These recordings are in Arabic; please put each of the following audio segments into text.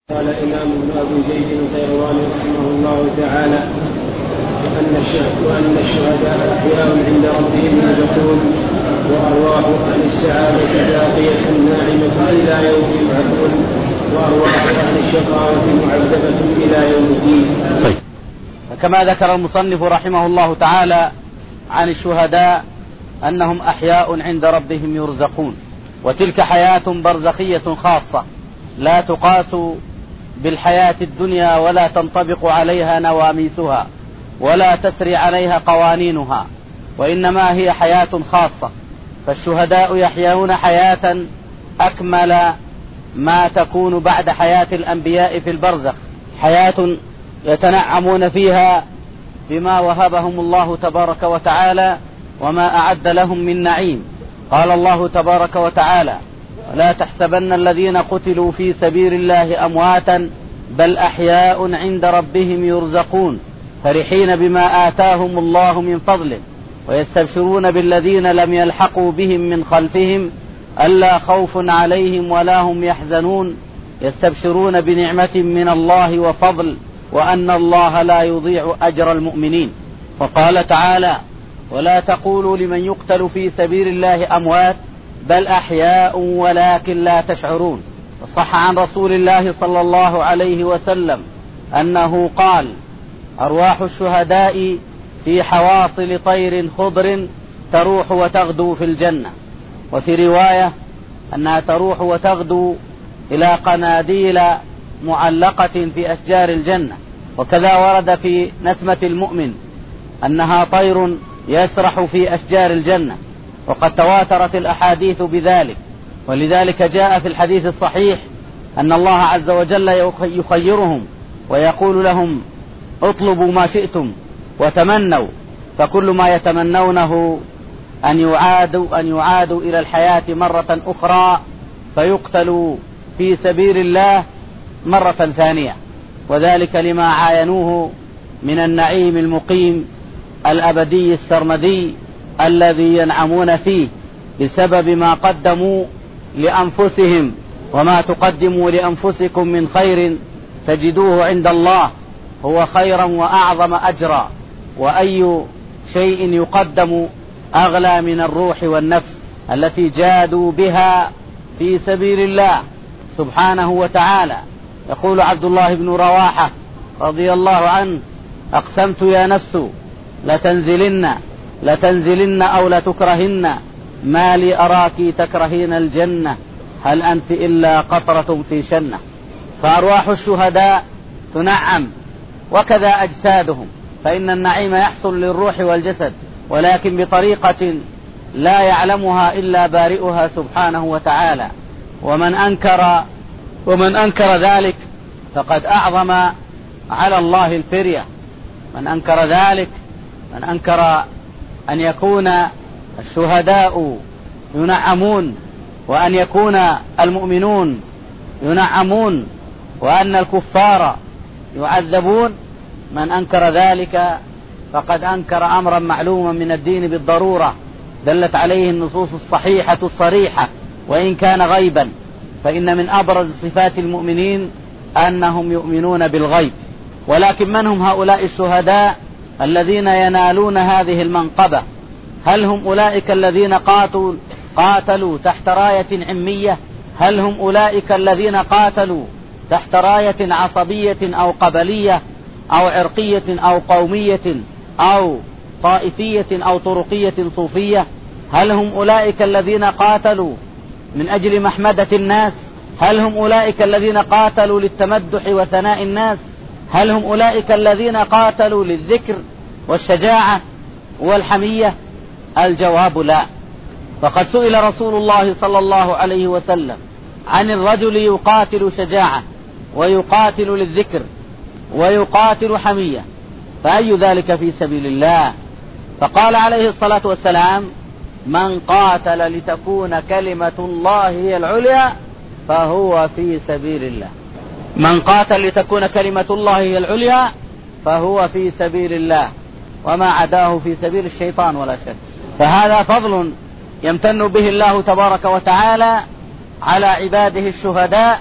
قال الإمام ابن أبي زيد القيروان رحمه الله تعالى وأن الشهداء أحياء عند ربهم يرزقون وأرواح أهل السعادة باقية ناعمة إلى يوم يبعثون وأرواح أهل الشقاوة معذبة إلى يوم الدين. كما ذكر المصنف رحمه الله تعالى عن الشهداء أنهم أحياء عند ربهم يرزقون، وتلك حياة برزخية خاصة لا تقاس بالحياة الدنيا ولا تنطبق عليها نواميسها ولا تسري عليها قوانينها، وإنما هي حياة خاصة. فالشهداء يحيون حياة أكمل ما تكون بعد حياة الأنبياء في البرزخ، حياة يتنعمون فيها بما وهبهم الله تبارك وتعالى وما أعد لهم من نعيم. قال الله تبارك وتعالى: لا تحسبن الذين قتلوا في سبيل الله أمواتا بل أحياء عند ربهم يرزقون فرحين بما آتاهم الله من فضله ويستبشرون بالذين لم يلحقوا بهم من خلفهم ألا خوف عليهم ولا هم يحزنون يستبشرون بنعمة من الله وفضل وأن الله لا يضيع أجر المؤمنين. وقال تعالى: ولا تقولوا لمن يقتل في سبيل الله أموات بل أحياء ولكن لا تشعرون. وصح عن رسول الله صلى الله عليه وسلم أنه قال: أرواح الشهداء في حواصل طير خضر تروح وتغدو في الجنة. وفي رواية أنها تروح وتغدو إلى قناديل معلقة في أشجار الجنة. وكذا ورد في نسمة المؤمن أنها طير يسرح في أشجار الجنة، وقد تواترت الأحاديث بذلك. ولذلك جاء في الحديث الصحيح أن الله عز وجل يخيرهم ويقول لهم: اطلبوا ما شئتم وتمنوا، فكل ما يتمنونه أن يعادوا إلى الحياة مرة أخرى فيقتلوا في سبيل الله مرة ثانية، وذلك لما عاينوه من النعيم المقيم الأبدي السرمدي الذي ينعمون فيه بسبب ما قدموا لأنفسهم. وما تقدموا لأنفسكم من خير تجدوه عند الله هو خيرا وأعظم أجرا، وأي شيء يقدم أغلى من الروح والنفس التي جادوا بها في سبيل الله سبحانه وتعالى. يقول عبد الله بن رواحة رضي الله عنه: أقسمت يا نفس لتنزلن أو لتكرهن ما لي أراك تكرهين الجنة هل أنت إلا قطرة في شنة. فأرواح الشهداء تنعم وكذا أجسادهم، فإن النعيم يحصل للروح والجسد ولكن بطريقة لا يعلمها إلا بارئها سبحانه وتعالى. ومن أنكر ذلك فقد أعظم على الله الفرية. من أنكر ذلك، من أنكر أن يكون الشهداء ينعمون وأن يكون المؤمنون ينعمون وأن الكفار يعذبون، من أنكر ذلك فقد أنكر أمرا معلوما من الدين بالضرورة دلت عليه النصوص الصحيحة الصريحة وإن كان غيبا. فإن من أبرز صفات المؤمنين أنهم يؤمنون بالغيب. ولكن من هم هؤلاء الشهداء الذين ينالون هذه المنقبة؟ هل هم أولئك الذين قاتلوا تحت راية عمية؟ هل هم أولئك الذين قاتلوا تحت راية عصبية أو قبلية أو عرقية أو قومية أو طائفية أو طرقية صوفية؟ هل هم أولئك الذين قاتلوا من أجل محمدة الناس؟ هل هم أولئك الذين قاتلوا للتمدح وثناء الناس؟ هل هم أولئك الذين قاتلوا للذكر والشجاعة والحمية؟ الجواب لا. فقد سئل رسول الله صلى الله عليه وسلم عن الرجل يقاتل شجاعة ويقاتل للذكر ويقاتل حمية، فأي ذلك في سبيل الله؟ فقال عليه الصلاة والسلام: من قاتل لتكون كلمة الله هي العليا فهو في سبيل الله. من قاتل لتكون كلمة الله هي العليا فهو في سبيل الله، وما عداه في سبيل الشيطان ولا شك. فهذا فضل يمتن به الله تبارك وتعالى على عباده الشهداء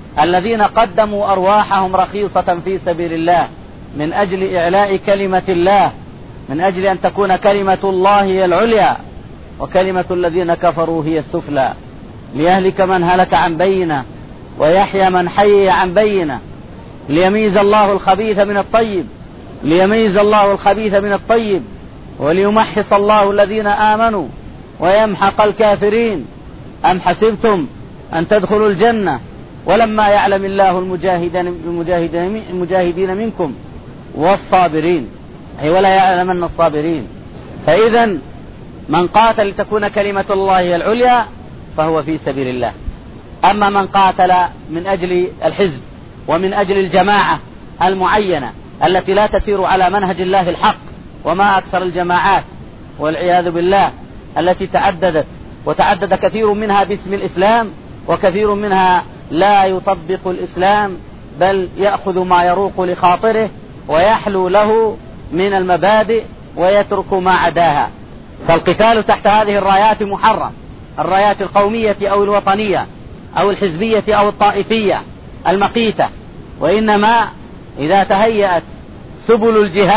الذين قدموا أرواحهم رخيصة في سبيل الله من أجل إعلاء كلمة الله، من أجل أن تكون كلمة الله هي العليا وكلمة الذين كفروا هي السفلى، ليهلك من هلك عن بينة ويحيى من حي عن بينة، ليميز الله الخبيث من الطيب، ليميز الله الخبيث من الطيب، وليمحص الله الذين آمنوا ويمحق الكافرين. أم حسبتم أن تدخلوا الجنة ولما يعلم الله المجاهدين منكم والصابرين، أي ولا يعلمن الصابرين. فإذا من قاتل لتكون كلمة الله هي العليا فهو في سبيل الله. أما من قاتل من أجل الحزب ومن أجل الجماعة المعينة التي لا تسير على منهج الله الحق، وما أكثر الجماعات والعياذ بالله التي تعددت وتعدد كثير منها باسم الإسلام، وكثير منها لا يطبق الإسلام بل يأخذ ما يروق لخاطره ويحلو له من المبادئ ويترك ما عداها. فالقتال تحت هذه الرايات محرم، الرايات القومية أو الوطنية أو الحزبية أو الطائفية المقيتة. وإنما إذا تهيأت سبل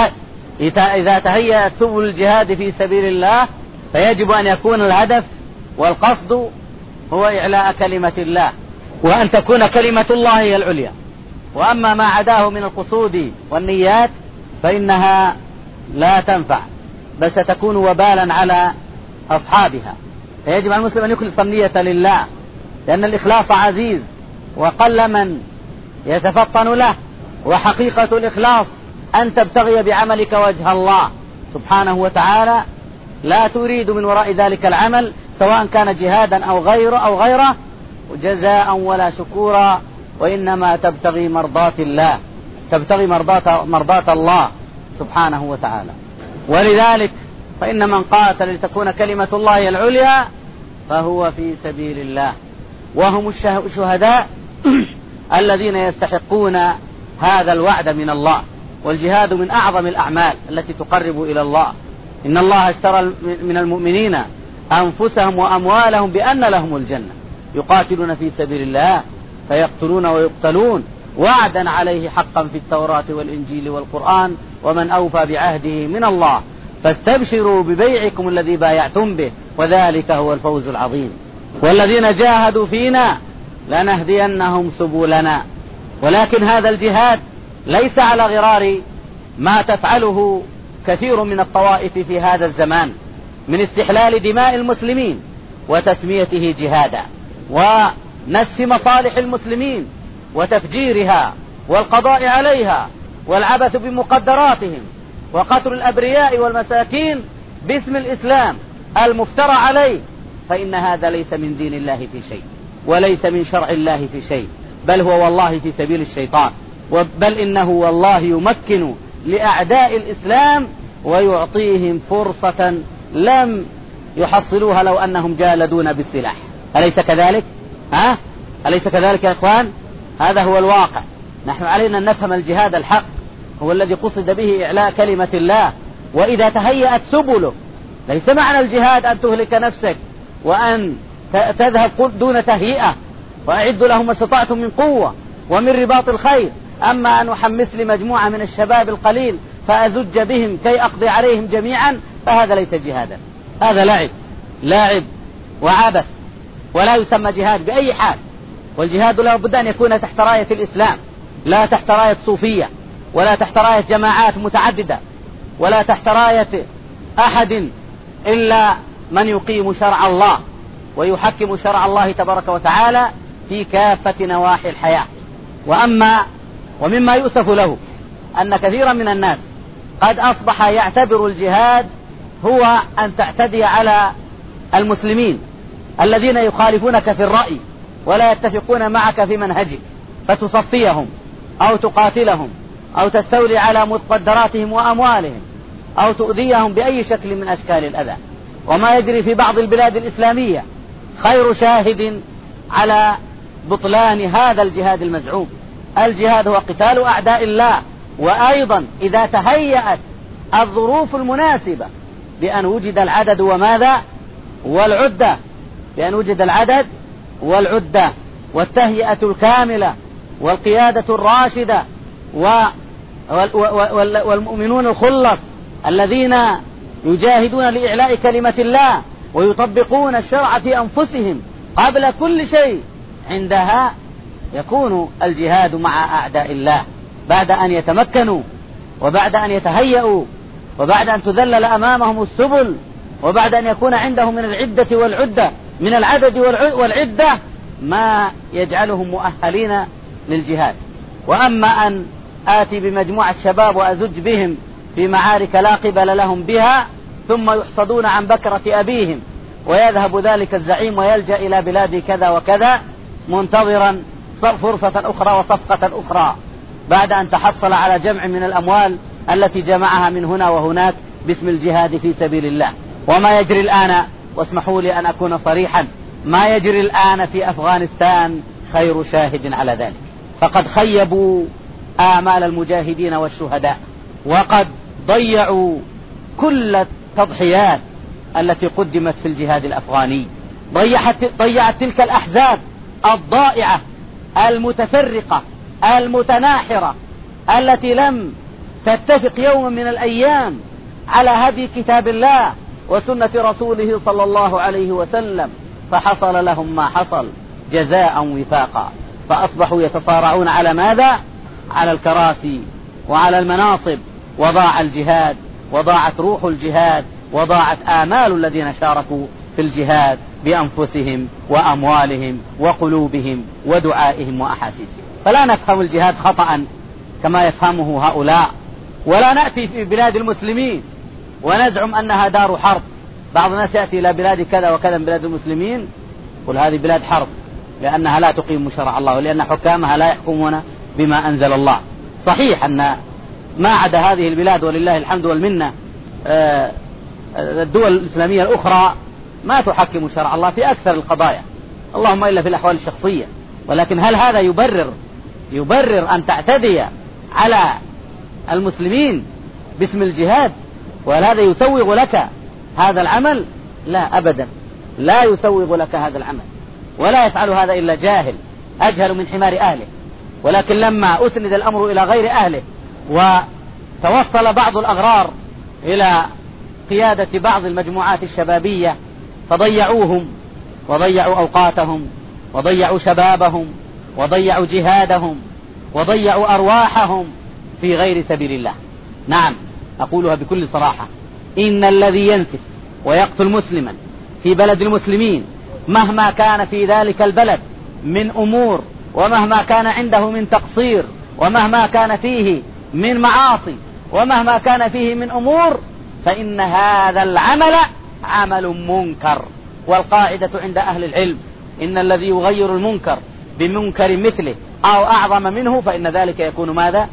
الجهاد في سبيل الله فيجب أن يكون الهدف والقصد هو إعلاء كلمة الله، وأن تكون كلمة الله هي العليا. وأما ما عداه من القصود والنيات فإنها لا تنفع بل ستكون وبالا على أصحابها. فيجب على المسلم أن يخلص النية لله، لأن الإخلاص عزيز وقل من يتفطن له. وحقيقة الإخلاص أن تبتغي بعملك وجه الله سبحانه وتعالى، لا تريد من وراء ذلك العمل سواء كان جهادا أو غيره جزاء ولا شكورا، وإنما تبتغي مرضاة الله، تبتغي مرضاة الله سبحانه وتعالى. ولذلك فإن من قاتل لتكون كلمة الله العليا فهو في سبيل الله، وهم الشهداء الذين يستحقون هذا الوعد من الله. والجهاد من أعظم الأعمال التي تقرب إلى الله. إن الله اشترى من المؤمنين أنفسهم وأموالهم بأن لهم الجنة يقاتلون في سبيل الله فيقتلون ويقتلون وعدا عليه حقا في التوراة والإنجيل والقرآن، ومن أوفى بعهده من الله، فاستبشروا ببيعكم الذي بايعتم به وذلك هو الفوز العظيم. والذين جاهدوا فينا لنهدينهم سبلنا. ولكن هذا الجهاد ليس على غرار ما تفعله كثير من الطوائف في هذا الزمان من استحلال دماء المسلمين وتسميته جهادا، ونسف مصالح المسلمين وتفجيرها والقضاء عليها والعبث بمقدراتهم وقتل الأبرياء والمساكين باسم الإسلام المفترى عليه. فإن هذا ليس من دين الله في شيء وليس من شرع الله في شيء، بل هو والله في سبيل الشيطان، بل إنه والله يمكن لأعداء الإسلام ويعطيهم فرصة لم يحصلوها لو أنهم جالدون بالسلاح. أليس كذلك؟ أليس كذلك يا إخوان؟ هذا هو الواقع. نحن علينا أن نفهم الجهاد الحق هو الذي قصد به إعلاء كلمة الله. وإذا تهيأت سبله، ليس معنى الجهاد أن تهلك نفسك وأن تذهب دون تهيئة، وأعدوا لهم ما استطعتم من قوة ومن رباط الخير. أما أن أحمس لمجموعة من الشباب القليل فأزج بهم كي أقضي عليهم جميعا، فهذا ليس جهادا، هذا لاعب وعبث، ولا يسمى جهاد بأي حال. والجهاد لا بد أن يكون تحت راية الإسلام، لا تحت راية صوفية، ولا تحت راية جماعات متعددة، ولا تحت راية أحد إلا من يقيم شرع الله ويحكم شرع الله تبارك وتعالى في كافة نواحي الحياة. ومما يؤسف له أن كثيرا من الناس قد أصبح يعتبر الجهاد هو أن تعتدي على المسلمين الذين يخالفونك في الرأي ولا يتفقون معك في منهجك، فتصفيهم أو تقاتلهم أو تستولي على مقدراتهم وأموالهم أو تؤذيهم بأي شكل من أشكال الأذى. وما يجري في بعض البلاد الإسلامية خير شاهد على بطلان هذا الجهاد المزعوم. الجهاد هو قتال أعداء الله. وأيضا إذا تهيأت الظروف المناسبة بأن وجد العدد وماذا والعدة، بأن وجد العدد والعدة والتهيئة الكاملة والقيادة الراشدة والمؤمنون الخلص الذين يجاهدون لإعلاء كلمة الله ويطبقون الشرع في أنفسهم قبل كل شيء، عندها يكون الجهاد مع أعداء الله بعد أن يتمكنوا وبعد أن يتهيئوا وبعد أن تذلل أمامهم السبل وبعد أن يكون عندهم من العدة والعدة من العدد والعدة ما يجعلهم مؤهلين للجهاد. وأما أن آتي بمجموعة شباب وأزج بهم في معارك لا قبل لهم بها ثم يحصدون عن بكرة أبيهم ويذهب ذلك الزعيم ويلجأ إلى بلاد كذا وكذا منتظرا فرصة أخرى وصفقة أخرى بعد أن تحصل على جمع من الأموال التي جمعها من هنا وهناك باسم الجهاد في سبيل الله. وما يجري الآن، واسمحوا لي أن أكون صريحا، ما يجري الآن في أفغانستان خير شاهد على ذلك، فقد خيبوا آمال المجاهدين والشهداء وقد ضيعوا كل التضحيات التي قدمت في الجهاد الأفغاني، ضيعت تلك الأحزاب الضائعة المتفرقة المتناحرة التي لم تتفق يوما من الأيام على هدي كتاب الله وسنة رسوله صلى الله عليه وسلم، فحصل لهم ما حصل جزاء وفاقا، فأصبحوا يتصارعون على ماذا؟ على الكراسي وعلى المناصب، وضاع الجهاد وضاعت روح الجهاد وضاعت آمال الذين شاركوا في الجهاد بأنفسهم وأموالهم وقلوبهم ودعائهم وأحاسيسهم. فلا نفهم الجهاد خطأ كما يفهمه هؤلاء، ولا نأتي في بلاد المسلمين ونزعم أنها دار حرب. بعض الناس يأتي إلى بلاد كذا وكذا من بلاد المسلمين يقول هذه بلاد حرب لأنها لا تقيم شرع الله ولأن حكامها لا يحكمون بما أنزل الله. صحيح أن ما عدا هذه البلاد ولله الحمد والمنة الدول الإسلامية الأخرى ما تحكم شرع الله في أكثر القضايا، اللهم إلا في الأحوال الشخصية، ولكن هل هذا يبرر أن تعتدي على المسلمين باسم الجهاد؟ وهل هذا يسوغ لك هذا العمل؟ لا أبدا، لا يسوغ لك هذا العمل، ولا يفعل هذا إلا جاهل أجهل من حمار أهله. ولكن لما أسند الأمر إلى غير أهله وتوصل بعض الأغرار إلى قيادة بعض المجموعات الشبابية فضيعوهم وضيعوا أوقاتهم وضيعوا شبابهم وضيعوا جهادهم وضيعوا أرواحهم في غير سبيل الله. نعم، أقولها بكل صراحة، إن الذي ينسف ويقتل مسلما في بلد المسلمين مهما كان في ذلك البلد من أمور ومهما كان عنده من تقصير ومهما كان فيه من معاصي ومهما كان فيه من أمور، فإن هذا العمل عمل منكر. والقاعدة عند أهل العلم إن الذي يغير المنكر بمنكر مثله أو أعظم منه فإن ذلك يكون ماذا؟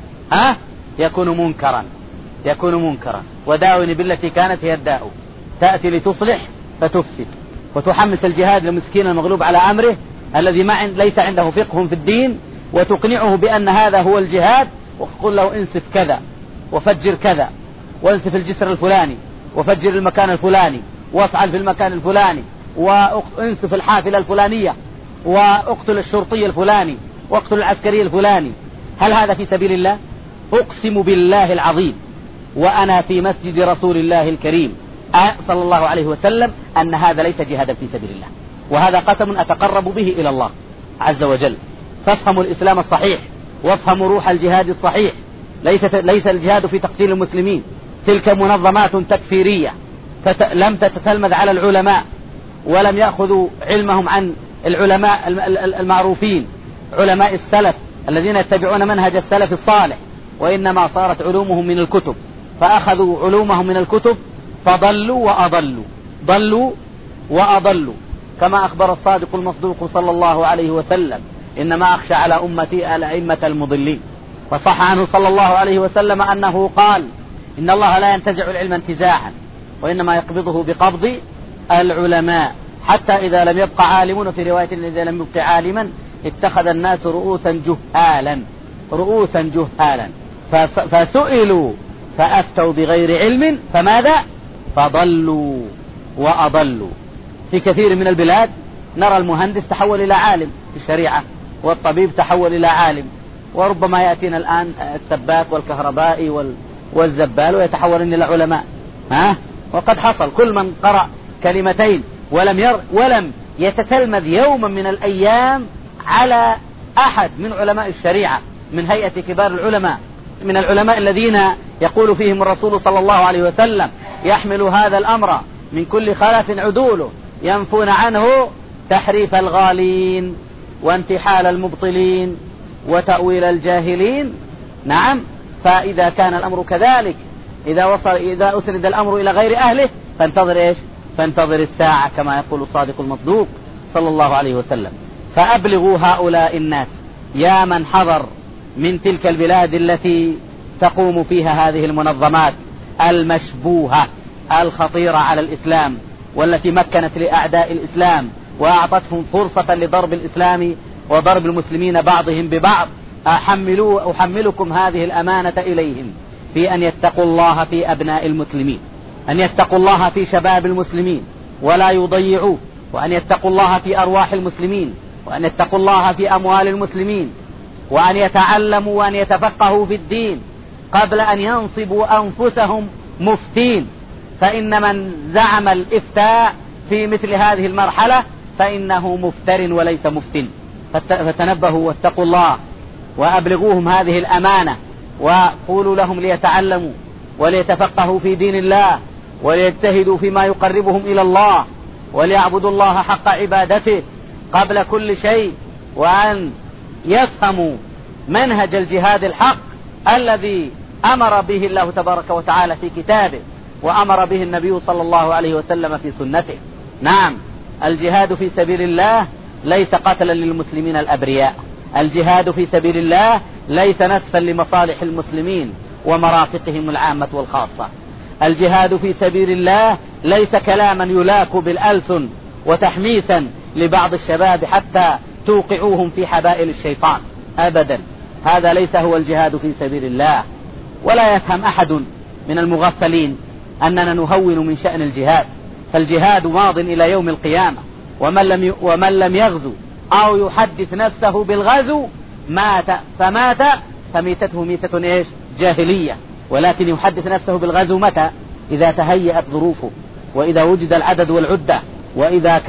يكون منكرا. وداوني بالتي كانت هي الداء، تأتي لتصلح فتفسد وتحمس الجهاد لمسكين المغلوب على أمره الذي ليس عنده فقه في الدين، وتقنعه بأن هذا هو الجهاد، وتقول له انسف كذا وفجر كذا وانسف الجسر الفلاني وفجر المكان الفلاني وافعل في المكان الفلاني وانسف الحافلة الفلانية واقتل الشرطي الفلاني واقتل العسكري الفلاني. هل هذا في سبيل الله؟ أقسم بالله العظيم وأنا في مسجد رسول الله الكريم صلى الله عليه وسلم أن هذا ليس جهادا في سبيل الله، وهذا قسم أتقرب به إلى الله عز وجل. فافهموا الإسلام الصحيح وافهموا روح الجهاد الصحيح. ليس الجهاد في تقتيل المسلمين، تلك منظمات تكفيرية لم تتتلمذ على العلماء ولم يأخذوا علمهم عن العلماء المعروفين علماء السلف الذين يتبعون منهج السلف الصالح، وإنما صارت علومهم من الكتب، فأخذوا علومهم من الكتب ضلوا وأضلوا كما أخبر الصادق المصدوق صلى الله عليه وسلم إنما أخشى على أمتي الأئمة المضلين. فصح عنه صلى الله عليه وسلم أنه قال إن الله لا ينتزع العلم انتزاعا وإنما يقبضه بقبض العلماء حتى إذا لم يبقى عالم، في رواية إذا لم يبقى عالما اتخذ الناس رؤوسا جهالا فسئلوا فأفتوا بغير علم فماذا؟ فضلوا وأضلوا. في كثير من البلاد نرى المهندس تحول إلى عالم في الشريعة، والطبيب تحول إلى عالم، وربما يأتينا الآن السباك والكهربائي والزبال ويتحولون إلى علماء. وقد حصل كل من قرأ كلمتين ولم يتتلمذ يوما من الأيام على أحد من علماء الشريعة من هيئة كبار العلماء، من العلماء الذين يقول فيهم الرسول صلى الله عليه وسلم: يحمل هذا الأمر من كل خلف عدوله ينفون عنه تحريف الغالين وانتحال المبطلين وتأويل الجاهلين. نعم، فإذا كان الأمر كذلك، إذا أسند الأمر إلى غير أهله فانتظر إيش؟ فانتظر الساعة، كما يقول الصادق المصدوق صلى الله عليه وسلم. فأبلغوا هؤلاء الناس يا من حضر من تلك البلاد التي تقوم فيها هذه المنظمات المشبوهة الخطيرة على الإسلام، والتي مكنت لأعداء الإسلام وأعطتهم فرصة لضرب الإسلام وضرب المسلمين بعضهم ببعض. أحملكم هذه الأمانة إليهم في أن يتقوا الله في أبناء المسلمين، أن يتقوا الله في شباب المسلمين ولا يضيعوه، وأن يتقوا الله في أرواح المسلمين، وأن يتقوا الله في أموال المسلمين، وأن يتعلموا وأن يتفقهوا في الدين قبل أن ينصبوا أنفسهم مفتين. فإن من زعم الإفتاء في مثل هذه المرحلة فإنه مفتر وليس مفتن. فتنبهوا واتقوا الله وأبلغوهم هذه الأمانة، وقولوا لهم ليتعلموا وليتفقهوا في دين الله وليجتهدوا فيما يقربهم إلى الله وليعبدوا الله حق عبادته قبل كل شيء، وأن يفهموا منهج الجهاد الحق الذي أمر به الله تبارك وتعالى في كتابه وأمر به النبي صلى الله عليه وسلم في سنته. نعم، الجهاد في سبيل الله ليس قتلا للمسلمين الأبرياء، الجهاد في سبيل الله ليس نسفا لمصالح المسلمين ومرافقهم العامة والخاصة، الجهاد في سبيل الله ليس كلاما يلاك بالألسن وتحميسا لبعض الشباب حتى توقعوهم في حبائل الشيطان أبدا. هذا ليس هو الجهاد في سبيل الله. ولا يفهم أحد من المغفلين أننا نهون من شأن الجهاد، فالجهاد ماض إلى يوم القيامة، ومن لم يغزو أو يحدث نفسه بالغزو فمات فميتته ميتة إيش؟ جاهلية. ولكن يحدث نفسه بالغزو متى؟ إذا تهيأت ظروفه، وإذا وجد العدد والعدة، وإذا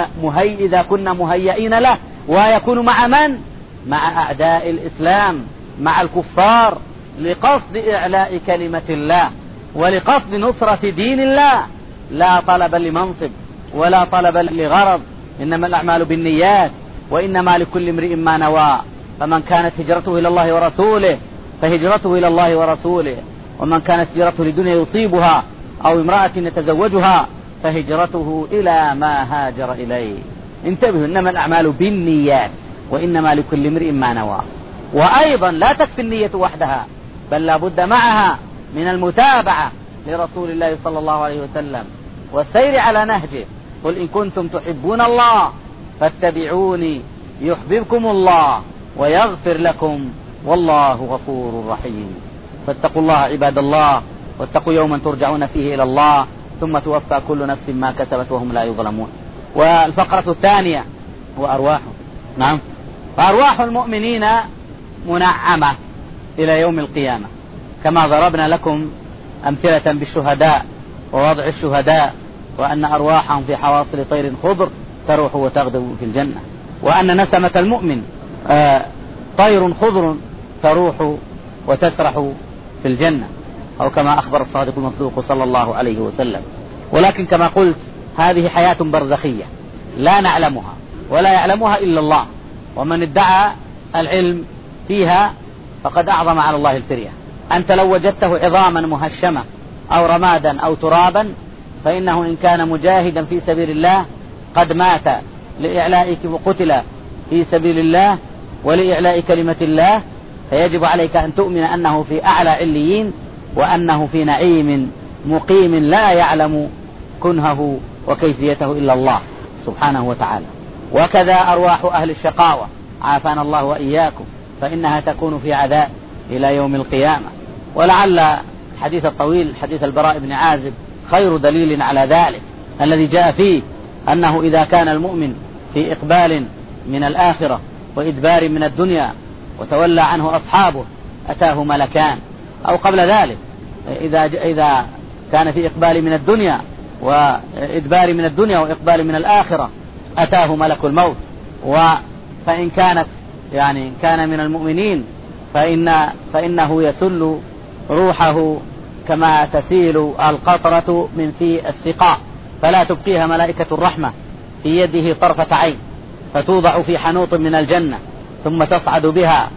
كنا مهيئين له. ويكون مع من؟ مع أعداء الإسلام، مع الكفار، لقصد إعلاء كلمة الله ولقصد نصرة دين الله، لا طلب لمنصب ولا طلب لغرض، إنما الأعمال بالنيات وإنما لكل امرئ ما نوى. فمن كانت هجرته إلى الله ورسوله فهجرته إلى الله ورسوله، ومن كانت هجرته لدنيا يصيبها أو امرأة يتزوجها فهجرته إلى ما هاجر إليه. انتبهوا، إنما الأعمال بالنيات وإنما لكل امرئ ما نوى. وأيضا لا تكفي النية وحدها، بل لا بد معها من المتابعة لرسول الله صلى الله عليه وسلم والسير على نهجه. قل إن كنتم تحبون الله فاتبعوني يحببكم الله ويغفر لكم والله غفور رحيم. فاتقوا الله عباد الله، واتقوا يوما ترجعون فيه إلى الله ثم توفى كل نفس ما كسبت وهم لا يظلمون. والفقرة الثانية هو أرواح. نعم، فأرواح المؤمنين منعمة إلى يوم القيامة، كما ضربنا لكم أمثلة بالشهداء ووضع الشهداء، وأن أرواحهم في حواصل طير خضر تروح وتغدو في الجنة، وأن نسمة المؤمن طير خضر تروح وتسرح في الجنة، أو كما أخبر الصادق المصدوق صلى الله عليه وسلم. ولكن كما قلت هذه حياة برزخية لا نعلمها ولا يعلمها إلا الله، ومن ادعى العلم فيها فقد أعظم على الله الفرية. أنت لو وجدته عظاما مهشمة أو رمادا أو ترابا فإنه إن كان مجاهدا في سبيل الله قد مات لإعلاء وقتل في سبيل الله ولإعلاء كلمة الله، فيجب عليك أن تؤمن أنه في أعلى عليين، وأنه في نعيم مقيم لا يعلم كنهه وكيفيته إلا الله سبحانه وتعالى. وكذا أرواح أهل الشقاوة عافانا الله وإياكم، فإنها تكون في عذاب إلى يوم القيامة. ولعل الحديث الطويل حديث البراء بن عازب خير دليل على ذلك، الذي جاء فيه أنه إذا كان المؤمن في إقبال من الآخرة وإدبار من الدنيا وتولى عنه أصحابه أتاه ملكان، أو قبل ذلك إذا كان في إقبال من الدنيا وإدبار من الدنيا وإقبال من الآخرة أتاه ملك الموت. فإن كان من المؤمنين فإنه يسل روحه كما تسيل القطرة من في السقاء، فلا تبقيها ملائكة الرحمة في يده طرفة عين، فتوضع في حنوط من الجنة ثم تصعد بها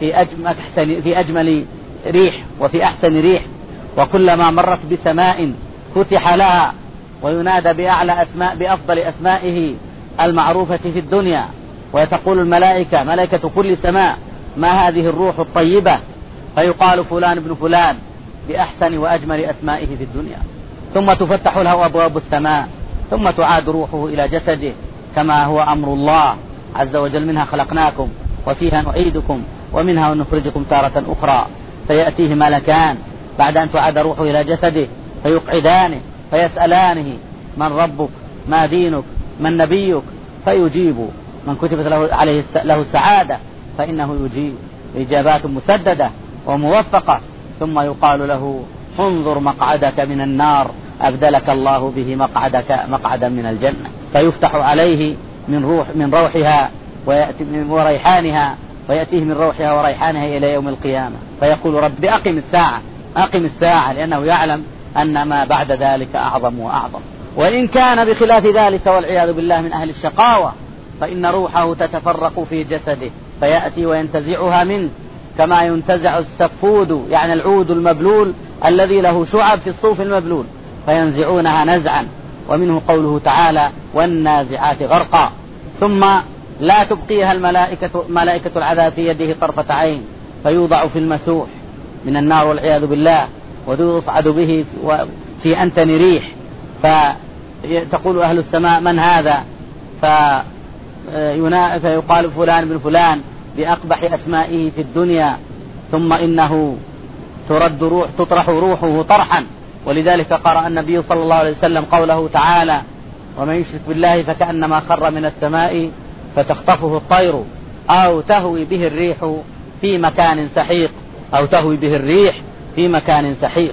في أجمل ريح وفي أحسن ريح، وكلما مرت بسماء فتح لها وينادى بأفضل أسمائه المعروفة في الدنيا، ويتقول الملائكة ملائكة كل سماء ما هذه الروح الطيبة، فيقال فلان ابن فلان بأحسن وأجمل أسمائه في الدنيا، ثم تفتح له أبواب السماء، ثم تعاد روحه إلى جسده كما هو أمر الله عز وجل: منها خلقناكم وفيها نعيدكم ومنها نخرجكم تارة أخرى. فيأتيه ملكان بعد أن تعاد روحه إلى جسده فيقعدانه فيسألانه: من ربك؟ ما دينك؟ من نبيك؟ فيجيب من كتبت له السعادة فإنه يجيب إجابات مسددة وموفقة، ثم يقال له: انظر مقعدك من النار أبدلك الله به مقعدا من الجنة. فيفتح عليه من روحها وريحانها، ويأتيه من روحها وريحانها إلى يوم القيامة، فيقول: رب أقم الساعة، لأنه يعلم أن ما بعد ذلك أعظم وأعظم. وإن كان بخلاف ذلك والعياذ بالله من أهل الشقاوة فإن روحه تتفرق في جسده فيأتي وينتزعها منه كما ينتزع السفود، يعني العود المبلول الذي له شعب في الصوف المبلول، فينزعونها نزعا. ومنه قوله تعالى: والنازعات غرقا. ثم لا تبقيها ملائكة العذاب في يده طرفة عين، فيوضع في المسوح من النار والعياذ بالله، ويصعد به في أنتن ريح، فتقول أهل السماء: من هذا؟ فيقال فلان بن فلان بأقبح أسمائه في الدنيا، ثم إنه تطرح روحه طرحا. ولذلك قرأ النبي صلى الله عليه وسلم قوله تعالى: ومن يشرك بالله فكأنما خر من السماء فتخطفه الطير أو تهوي به الريح في مكان سحيق، أو تهوي به الريح في مكان سحيق.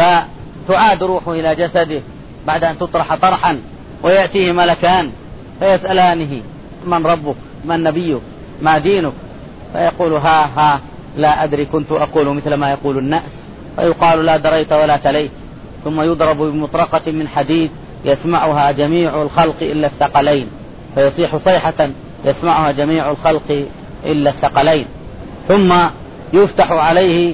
فتعاد روحه إلى جسده بعد أن تطرح طرحا، ويأتيه ملكان فيسألانه: من ربك؟ من نبيك؟ ما دينك؟ فيقول: ها لا أدري، كنت أقول مثل ما يقول الناس. فيقال: لا دريت ولا تليت. ثم يضرب بمطرقة من حديد يسمعها جميع الخلق إلا الثقلين، فيصيح صيحة يسمعها جميع الخلق إلا الثقلين. ثم يفتح عليه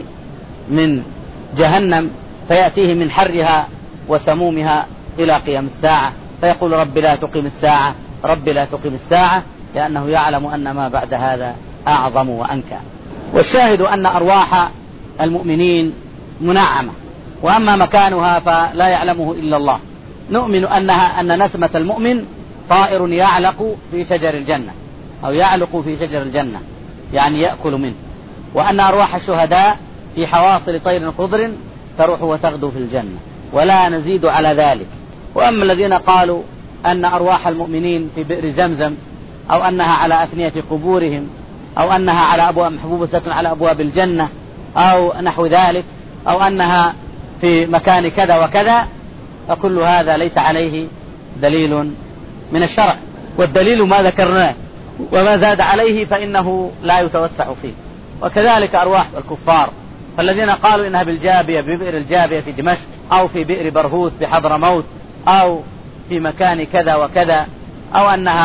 من جهنم فيأتيه من حرها وسمومها إلى قيام الساعة، فيقول: رب لا تقم الساعة، رب لا تقم الساعة، لأنه يعلم أن ما بعد هذا أعظم وأنكى. والشاهد أن أرواح المؤمنين منعمة، وأما مكانها فلا يعلمه إلا الله. نؤمن أن نسمة المؤمن طائر يعلق في شجر الجنة، أو يعلق في شجر الجنة، يعني يأكل منه. وأن أرواح الشهداء في حواصل طير خضر تروح وتغدو في الجنة، ولا نزيد على ذلك. وأما الذين قالوا أن أرواح المؤمنين في بئر زمزم، أو أنها على أثنية قبورهم، أو أنها على أبواب محبوبة على أبواب الجنة، أو نحو ذلك، أو أنها في مكان كذا وكذا، فكل هذا ليس عليه دليل من الشرع، والدليل ما ذكرناه، وما زاد عليه فإنه لا يتوسع فيه. وكذلك أرواح الكفار، فالذين قالوا إنها بالجابية، ببئر الجابية في دمشق، أو في بئر برهوث بحضرموت، أو في مكان كذا وكذا، أو أنها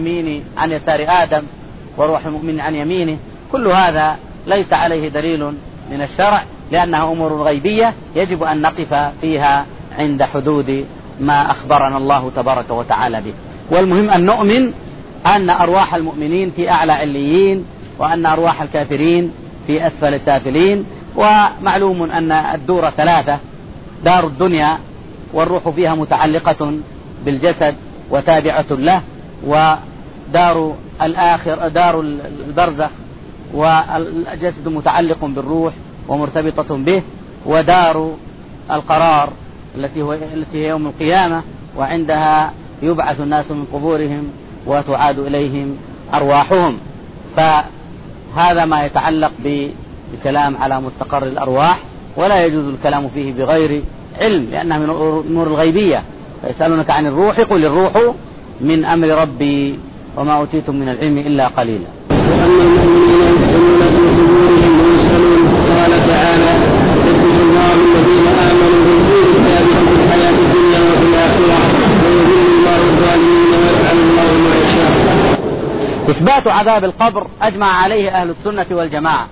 عن يسار آدم وروح المؤمن عن يمينه، كل هذا ليس عليه دليل من الشرع، لأنها أمور غيبية يجب أن نقف فيها عند حدود ما أخبرنا الله تبارك وتعالى به. والمهم أن نؤمن أن أرواح المؤمنين في أعلى عليين، وأن أرواح الكافرين في أسفل السافلين. ومعلوم أن الدور ثلاثة: دار الدنيا والروح فيها متعلقة بالجسد وتابعة له، ودار الآخر دار البرزخ والجسد متعلق بالروح ومرتبطة به، ودار القرار التي هي يوم القيامة، وعندها يبعث الناس من قبورهم وتعاد إليهم أرواحهم. هذا ما يتعلق بالكلام على مستقر الأرواح، ولا يجوز الكلام فيه بغير علم، لأنها من الأمور الغيبية. فيسألونك عن الروح قل الروح من أمر ربي وما أوتيتم من العلم إلا قليلا. وأما المؤمنون يدخلون في قبورهم ويسألون. قال تعالى: يثبت الله الذين آمنوا بالدين الثابت في الحياة الدنيا وفي الآخرة ويذل الله الظالمين ويفعل الله ما يشاء. إثبات عذاب القبر أجمع عليه أهل السنة والجماعة،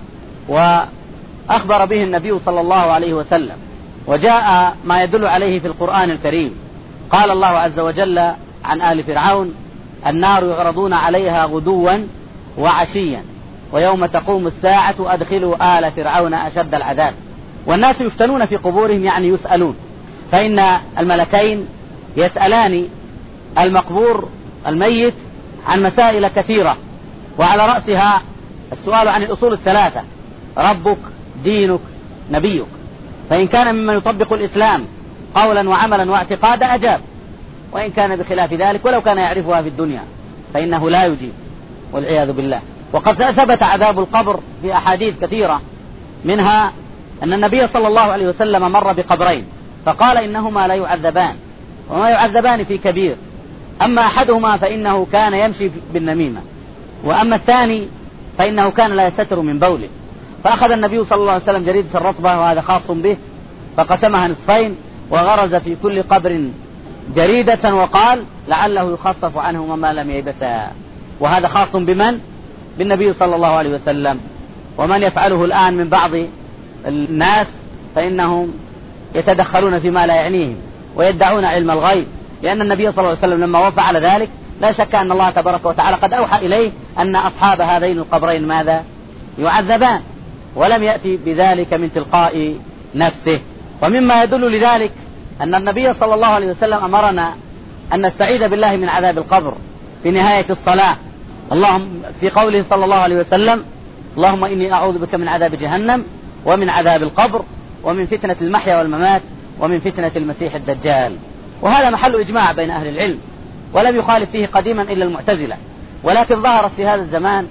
وأخبر به النبي صلى الله عليه وسلم، وجاء ما يدل عليه في القرآن الكريم. قال الله عز وجل عن آل فرعون: النار يعرضون عليها غدوا وعشيا ويوم تقوم الساعة أدخلوا آل فرعون أشد العذاب. والناس يفتنون في قبورهم، يعني يسألون، فإن الملكين يسألان المقبور الميت عن مسائل كثيرة، وعلى رأسها السؤال عن الأصول الثلاثة: ربك، دينك، نبيك. فإن كان ممن يطبق الإسلام قولا وعملا واعتقادا أجاب، وإن كان بخلاف ذلك ولو كان يعرفها في الدنيا فإنه لا يجيب والعياذ بالله. وقد ثبت عذاب القبر في أحاديث كثيرة، منها أن النبي صلى الله عليه وسلم مر بقبرين فقال: إنهما لا يعذبان، وما يعذبان في كبير. أما أحدهما فإنه كان يمشي بالنميمة، وأما الثاني فإنه كان لا يستتر من بوله. فأخذ النبي صلى الله عليه وسلم جريدة الرطبة، وهذا خاص به، فقسمها نصفين وغرز في كل قبر جريدة وقال: لعله يخفف عنهما ما لم ييبسا. وهذا خاص بمن؟ بالنبي صلى الله عليه وسلم. ومن يفعله الآن من بعض الناس فإنهم يتدخلون فيما لا يعنيهم ويدعون علم الغيب، لأن النبي صلى الله عليه وسلم لما وفى على ذلك لا شك أن الله تبارك وتعالى قد أوحى إليه أن أصحاب هذين القبرين ماذا؟ يعذبان، ولم يأتي بذلك من تلقاء نفسه. ومما يدل لذلك أن النبي صلى الله عليه وسلم أمرنا أن نستعيذ بالله من عذاب القبر في نهاية الصلاة. اللهم في قوله صلى الله عليه وسلم: اللهم إني أعوذ بك من عذاب جهنم ومن عذاب القبر ومن فتنة المحيا والممات ومن فتنة المسيح الدجال. وهذا محل إجماع بين أهل العلم، ولم يخالف فيه قديما إلا المعتزلة، ولكن ظهرت في هذا الزمان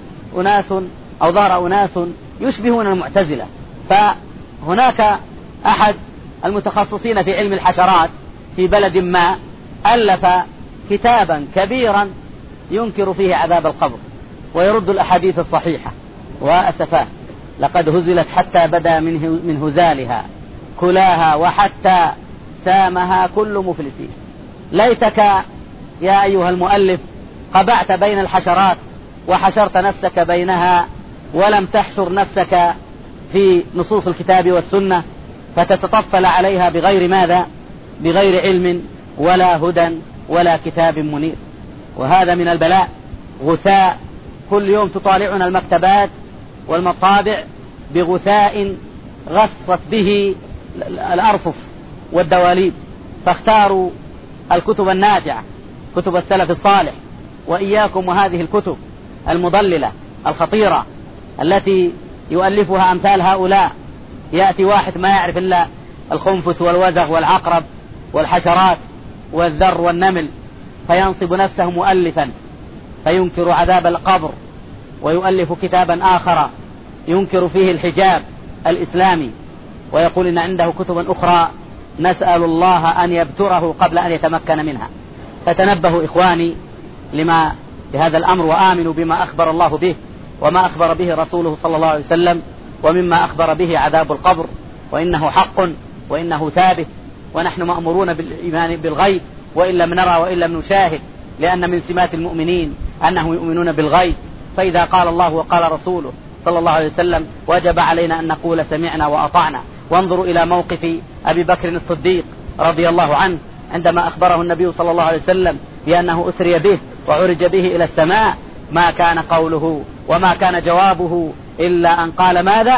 ظهر أناس يشبهون المعتزلة. فهناك أحد المتخصصين في علم الحشرات في بلد ما ألف كتابا كبيرا ينكر فيه عذاب القبر ويرد الأحاديث الصحيحة. وأسفاه لقد هزلت حتى بدا من هزالها كلاها وحتى سامها كل مفلسين. ليتك يا أيها المؤلف قبعت بين الحشرات وحشرت نفسك بينها، ولم تحشر نفسك في نصوص الكتاب والسنة فتتطفل عليها بغير ماذا؟ بغير علم ولا هدى ولا كتاب منير. وهذا من البلاء. غثاء كل يوم تطالعون المكتبات والمطابع بغثاء غصت به الأرفف والدواليب، فاختاروا الكتب النافعة، كتب السلف الصالح، وإياكم وهذه الكتب المضللة الخطيرة التي يؤلفها أمثال هؤلاء. يأتي واحد ما يعرف إلا الخنفس والوزغ والعقرب والحشرات والذر والنمل، فينصب نفسه مؤلفا فينكر عذاب القبر، ويؤلف كتابا آخر ينكر فيه الحجاب الإسلامي، ويقول إن عنده كتبا أخرى نسأل الله أن يبتره قبل أن يتمكن منها. فتنبهوا إخواني لما بهذا الأمر، وآمنوا بما أخبر الله به وما أخبر به رسوله صلى الله عليه وسلم، ومما أخبر به عذاب القبر، وإنه حق وإنه ثابت، ونحن مأمورون بالإيمان بالغيب وإن لم نرى وإن لم نشاهد، لأن من سمات المؤمنين أنهم يؤمنون بالغيب. فإذا قال الله وقال رسوله صلى الله عليه وسلم وجب علينا أن نقول سمعنا وأطعنا. وانظروا إلى موقف أبي بكر الصديق رضي الله عنه عندما أخبره النبي صلى الله عليه وسلم بأنه أسري به وعرج به إلى السماء، ما كان قوله وما كان جوابه إلا أن قال ماذا؟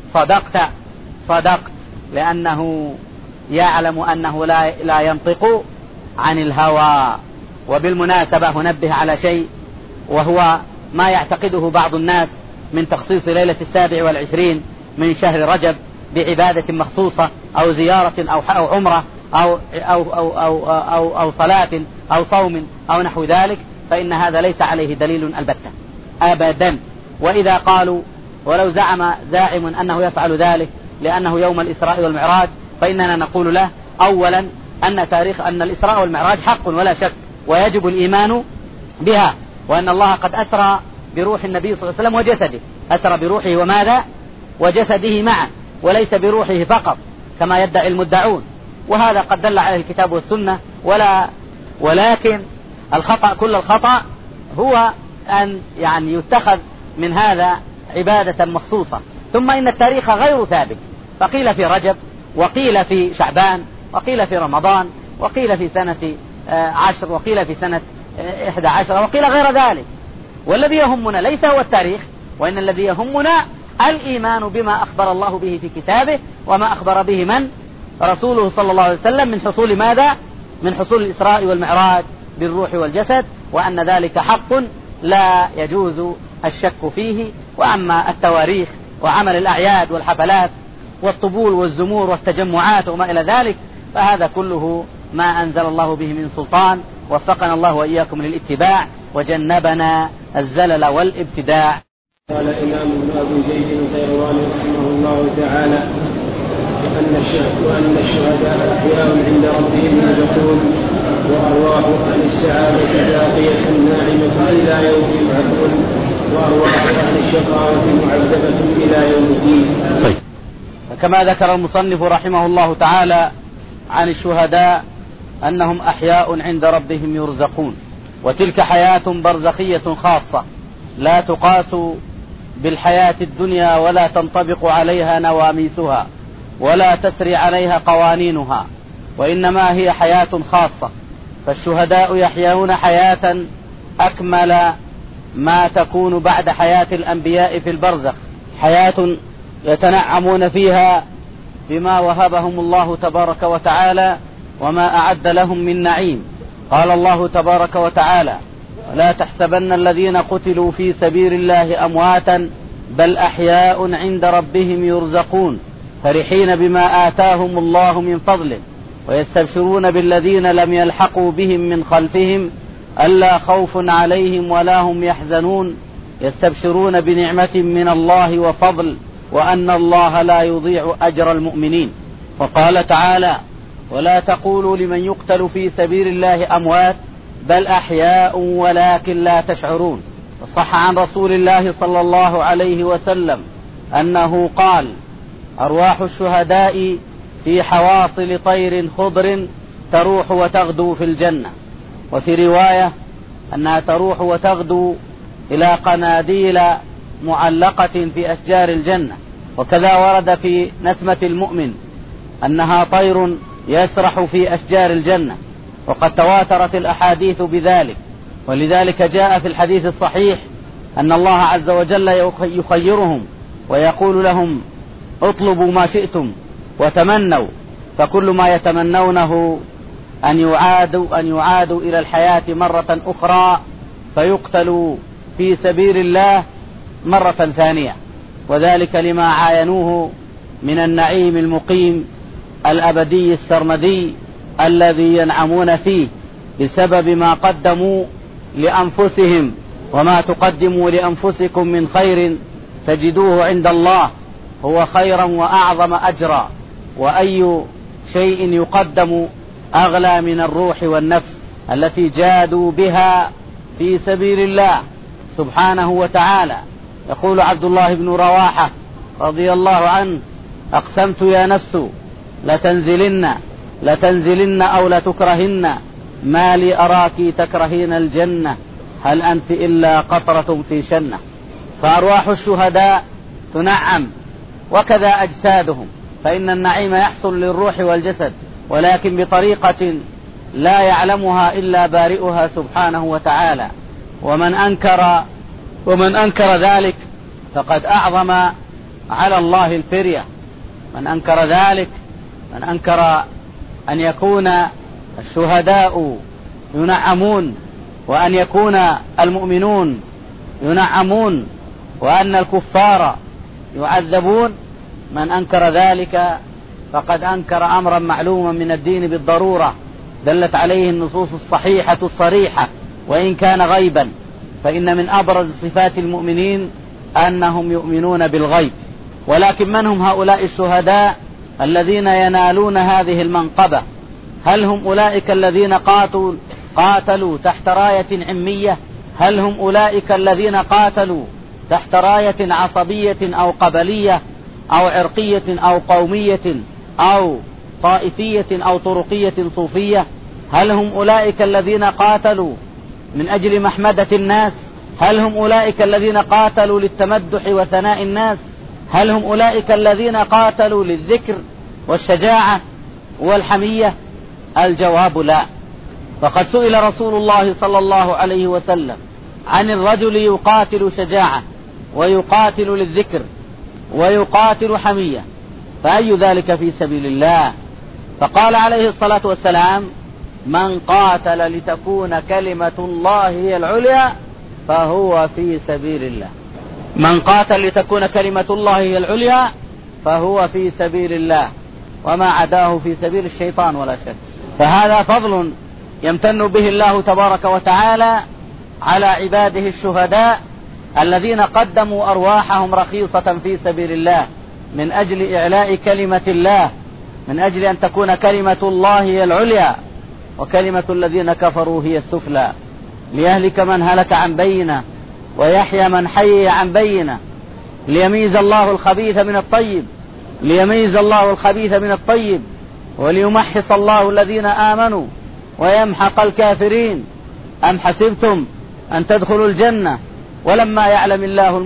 صدقت، لأنه يعلم أنه لا ينطق عن الهوى. وبالمناسبة هنبه على شيء، وهو ما يعتقده بعض الناس من تخصيص ليلة 27 من شهر رجب بعبادة مخصوصة أو زيارة أو عمرة أو صلاة أو صوم أو نحو ذلك، فإن هذا ليس عليه دليل البتة أبدا. وإذا قالوا ولو زعم زاعم أنه يفعل ذلك لأنه يوم الإسراء والمعراج، فإننا نقول له أولا أن الإسراء والمعراج حق ولا شك، ويجب الإيمان بها، وأن الله قد أسرى بروح النبي صلى الله عليه وسلم وجسده، أسرى بروحه وماذا؟ وجسده معا، وليس بروحه فقط كما يدعي المدعون، وهذا قد دل عليه الكتاب والسنة. ولكن كل الخطأ هو أن يتخذ من هذا عبادة مخصوصة. ثم إن التاريخ غير ثابت، فقيل في رجب، وقيل في شعبان، وقيل في رمضان، وقيل في سنة 10، وقيل في سنة 11، وقيل غير ذلك. والذي يهمنا ليس هو التاريخ، وإن الذي يهمنا الإيمان بما أخبر الله به في كتابه، وما أخبر به من؟ رسوله صلى الله عليه وسلم، من حصول ماذا؟ من حصول الإسراء والمعراج بالروح والجسد، وأن ذلك حق لا يجوز الشك فيه. وأما التواريخ وعمل الأعياد والحفلات والطبول والزمور والتجمعات وما إلى ذلك، فهذا كله ما أنزل الله به من سلطان. وفقنا الله وإياكم للاتباع وجنبنا الزلل والابتداع. قال الإمام ابن أبي زيد القيرواني رحمه الله تعالى: وأن الشهداء أحياء عند ربهم يرزقون، وأرواح أهل السعادة باقية ناعمة إلى يوم يبعثون، وأرواح أهل الشقاوة معذبة إلى يوم الدين. طيب. كما ذكر المصنف رحمه الله تعالى عن الشهداء أنهم أحياء عند ربهم يرزقون، وتلك حياة برزخية خاصة لا تقاس بالحياة الدنيا، ولا تنطبق عليها نواميسها، ولا تسري عليها قوانينها، وإنما هي حياة خاصة. فالشهداء يحيون حياة أكمل ما تكون بعد حياة الأنبياء في البرزخ، حياة يتنعمون فيها بما وهبهم الله تبارك وتعالى وما أعد لهم من نعيم. قال الله تبارك وتعالى: لا تحسبن الذين قتلوا في سبيل الله أمواتا بل أحياء عند ربهم يرزقون فرحين بما آتاهم الله من فضله ويستبشرون بالذين لم يلحقوا بهم من خلفهم ألا خوف عليهم ولا هم يحزنون يستبشرون بنعمة من الله وفضل وأن الله لا يضيع أجر المؤمنين. وقال تعالى: ولا تقولوا لمن يقتل في سبيل الله أموات بل أحياء ولكن لا تشعرون. وصح عن رسول الله صلى الله عليه وسلم أنه قال: أرواح الشهداء في حواصل طير خضر تروح وتغدو في الجنة. وفي رواية أنها تروح وتغدو إلى قناديل معلقة في أشجار الجنة. وكذا ورد في نسمة المؤمن أنها طير يسرح في أشجار الجنة، وقد تواترت الأحاديث بذلك. ولذلك جاء في الحديث الصحيح أن الله عز وجل يخيرهم ويقول لهم: اطلبوا ما شئتم وتمنوا، فكل ما يتمنونه أن يعادوا إلى الحياة مرة أخرى فيقتلوا في سبيل الله مرة ثانية، وذلك لما عاينوه من النعيم المقيم الأبدي السرمدي الذي ينعمون فيه بسبب ما قدموا لأنفسهم. وما تقدموا لأنفسكم من خير تجدوه عند الله هو خيرا وأعظم أجرا. وأي شيء يقدم أغلى من الروح والنفس التي جادوا بها في سبيل الله سبحانه وتعالى. يقول عبد الله بن رواحة رضي الله عنه: أقسمت يا نفس لتنزلن أو لتكرهن ما لي أراك تكرهين الجنة هل أنت إلا قطرة في شنة. فأرواح الشهداء تنعم وكذا أجسادهم، فإن النعيم يحصل للروح والجسد ولكن بطريقة لا يعلمها إلا بارئها سبحانه وتعالى. ومن أنكر ذلك فقد أعظم على الله الفرية. من أنكر ذلك، من أنكر أن يكون الشهداء ينعمون وأن يكون المؤمنون ينعمون وأن الكفار يعذبون، من أنكر ذلك فقد أنكر أمرا معلوما من الدين بالضرورة دلت عليه النصوص الصحيحة الصريحة وإن كان غيبا. فإن من أبرز صفات المؤمنين أنهم يؤمنون بالغيب. ولكن من هم هؤلاء الشهداء الذين ينالون هذه المنقبة؟ هل هم أولئك الذين قاتلوا تحت راية عمية؟ هل هم أولئك الذين قاتلوا تحت راية عصبية أو قبلية أو عرقية أو قومية أو طائفية أو طرقية صوفية؟ هل هم أولئك الذين قاتلوا من أجل محمدة الناس؟ هل هم أولئك الذين قاتلوا للتمدح وثناء الناس؟ هل هم أولئك الذين قاتلوا للذكر والشجاعة والحمية؟ الجواب لا. فقد سئل رسول الله صلى الله عليه وسلم عن الرجل يقاتل شجاعة ويقاتل للذكر ويقاتل حمية، فأي ذلك في سبيل الله؟ فقال عليه الصلاة والسلام: من قاتل لتكون كلمة الله هي العليا فهو في سبيل الله. من قاتل لتكون كلمة الله هي العليا فهو في سبيل الله، وما عداه في سبيل الشيطان ولا شك. فهذا فضل يمتن به الله تبارك وتعالى على عباده الشهداء الذين قدموا أرواحهم رخيصة في سبيل الله من أجل إعلاء كلمة الله، من أجل أن تكون كلمة الله هي العليا وكلمة الذين كفروا هي السفلى، ليهلك من هلك عن بينة ويحيى من حي عن بينة، ليميز الله الخبيث من الطيب، ليميز الله الخبيث من الطيب، وليمحص الله الذين آمنوا ويمحق الكافرين. أم حسبتم أن تدخلوا الجنة ولما يعلم الله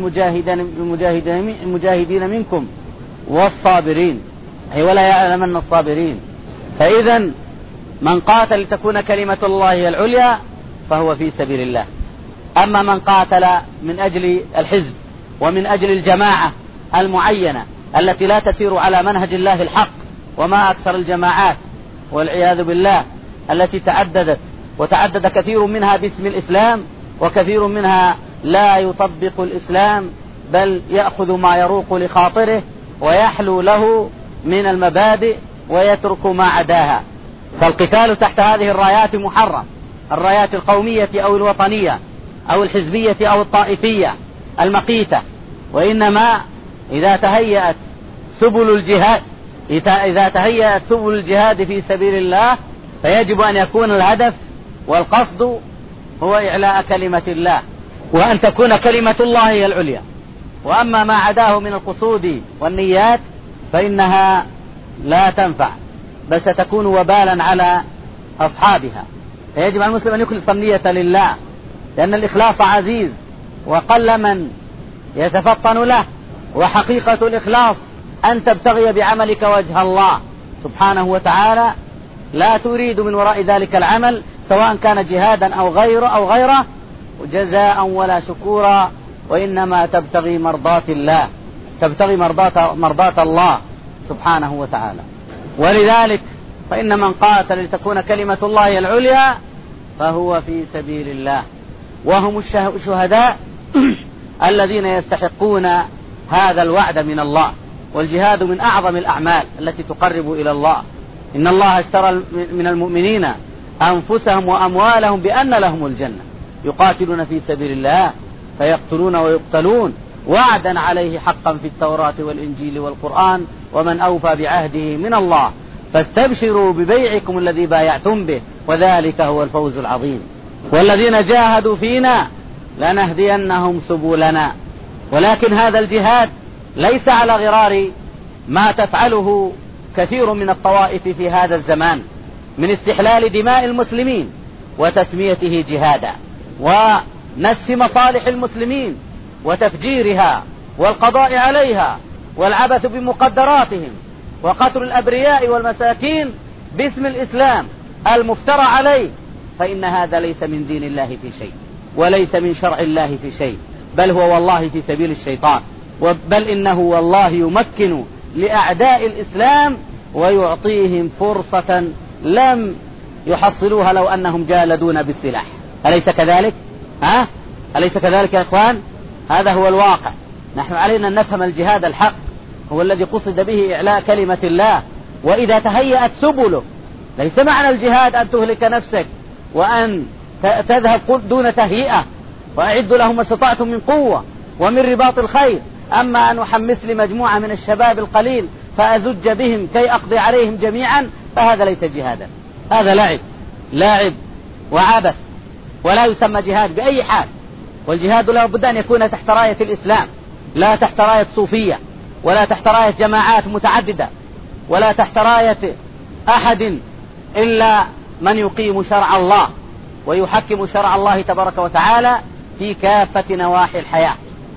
المجاهدين منكم والصابرين، أي ولا يعلمن الصابرين. فإذا من قاتل لتكون كلمة الله هي العليا فهو في سبيل الله. أما من قاتل من أجل الحزب ومن أجل الجماعة المعينة التي لا تسير على منهج الله الحق، وما أكثر الجماعات والعياذ بالله التي وتعدد كثير منها باسم الإسلام، وكثير منها لا يطبق الإسلام بل يأخذ ما يروق لخاطره ويحلو له من المبادئ ويترك ما عداها. فالقتال تحت هذه الرايات محرم، الرايات القومية أو الوطنية أو الحزبية أو الطائفية المقيتة. وإنما إذا تهيأت سبل الجهاد في سبيل الله فيجب أن يكون الهدف والقصد هو إعلاء كلمة الله، وأن تكون كلمة الله هي العليا. وأما ما عداه من القصود والنيات فإنها لا تنفع، بل ستكون وبالا على أصحابها. فيجب على المسلم أن يخلص النية لله، لأن الإخلاص عزيز وقل من يتفطن له. وحقيقة الإخلاص أن تبتغي بعملك وجه الله سبحانه وتعالى، لا تريد من وراء ذلك العمل سواء كان جهادا أو غيره جزاء ولا شكورا، وإنما تبتغي مرضاة الله، تبتغي مرضاة الله سبحانه وتعالى. ولذلك فإن من قاتل لتكون كلمة الله العليا فهو في سبيل الله. وهم الشهداء الذين يستحقون هذا الوعد من الله. والجهاد من أعظم الأعمال التي تقرب إلى الله. إن الله اشترى من المؤمنين أنفسهم وأموالهم بأن لهم الجنة يقاتلون في سبيل الله فيقتلون ويقتلون وعدا عليه حقا في التوراة والإنجيل والقرآن، ومن أوفى بعهده من الله فاستبشروا ببيعكم الذي بايعتم به وذلك هو الفوز العظيم. والذين جاهدوا فينا لنهدينهم سبلنا. ولكن هذا الجهاد ليس على غرار ما تفعله كثير من الطوائف في هذا الزمان من استحلال دماء المسلمين وتسميته جهادا، ونسف مصالح المسلمين وتفجيرها والقضاء عليها والعبث بمقدراتهم وقتل الأبرياء والمساكين باسم الإسلام المفترى عليه. فإن هذا ليس من دين الله في شيء، وليس من شرع الله في شيء، بل هو والله في سبيل الشيطان، بل إنه والله يمكن لأعداء الإسلام ويعطيهم فرصة لم يحصلوها لو أنهم جالدون بالسلاح. أليس كذلك؟ أليس كذلك يا إخوان؟ هذا هو الواقع. نحن علينا أن نفهم الجهاد الحق هو الذي قصد به إعلاء كلمة الله. وإذا تهيأت سبله، ليس معنى الجهاد أن تهلك نفسك وأن تذهب دون تهيئة، وأعدوا لهم ما استطعتم من قوة ومن رباط الخيل. أما أن أحمس لي مجموعة من الشباب القليل فأزج بهم كي أقضي عليهم جميعا فهذا ليس جهادا، هذا لاعب وعبث، ولا يسمى جهاد بأي حال. والجهاد لا بد أن يكون تحت راية الإسلام، لا تحت راية صوفية، ولا تحت راية جماعات متعددة، ولا تحت راية أحد إلا من يقيم شرع الله ويحكم شرع الله تبارك وتعالى في كافة نواحي الحياة.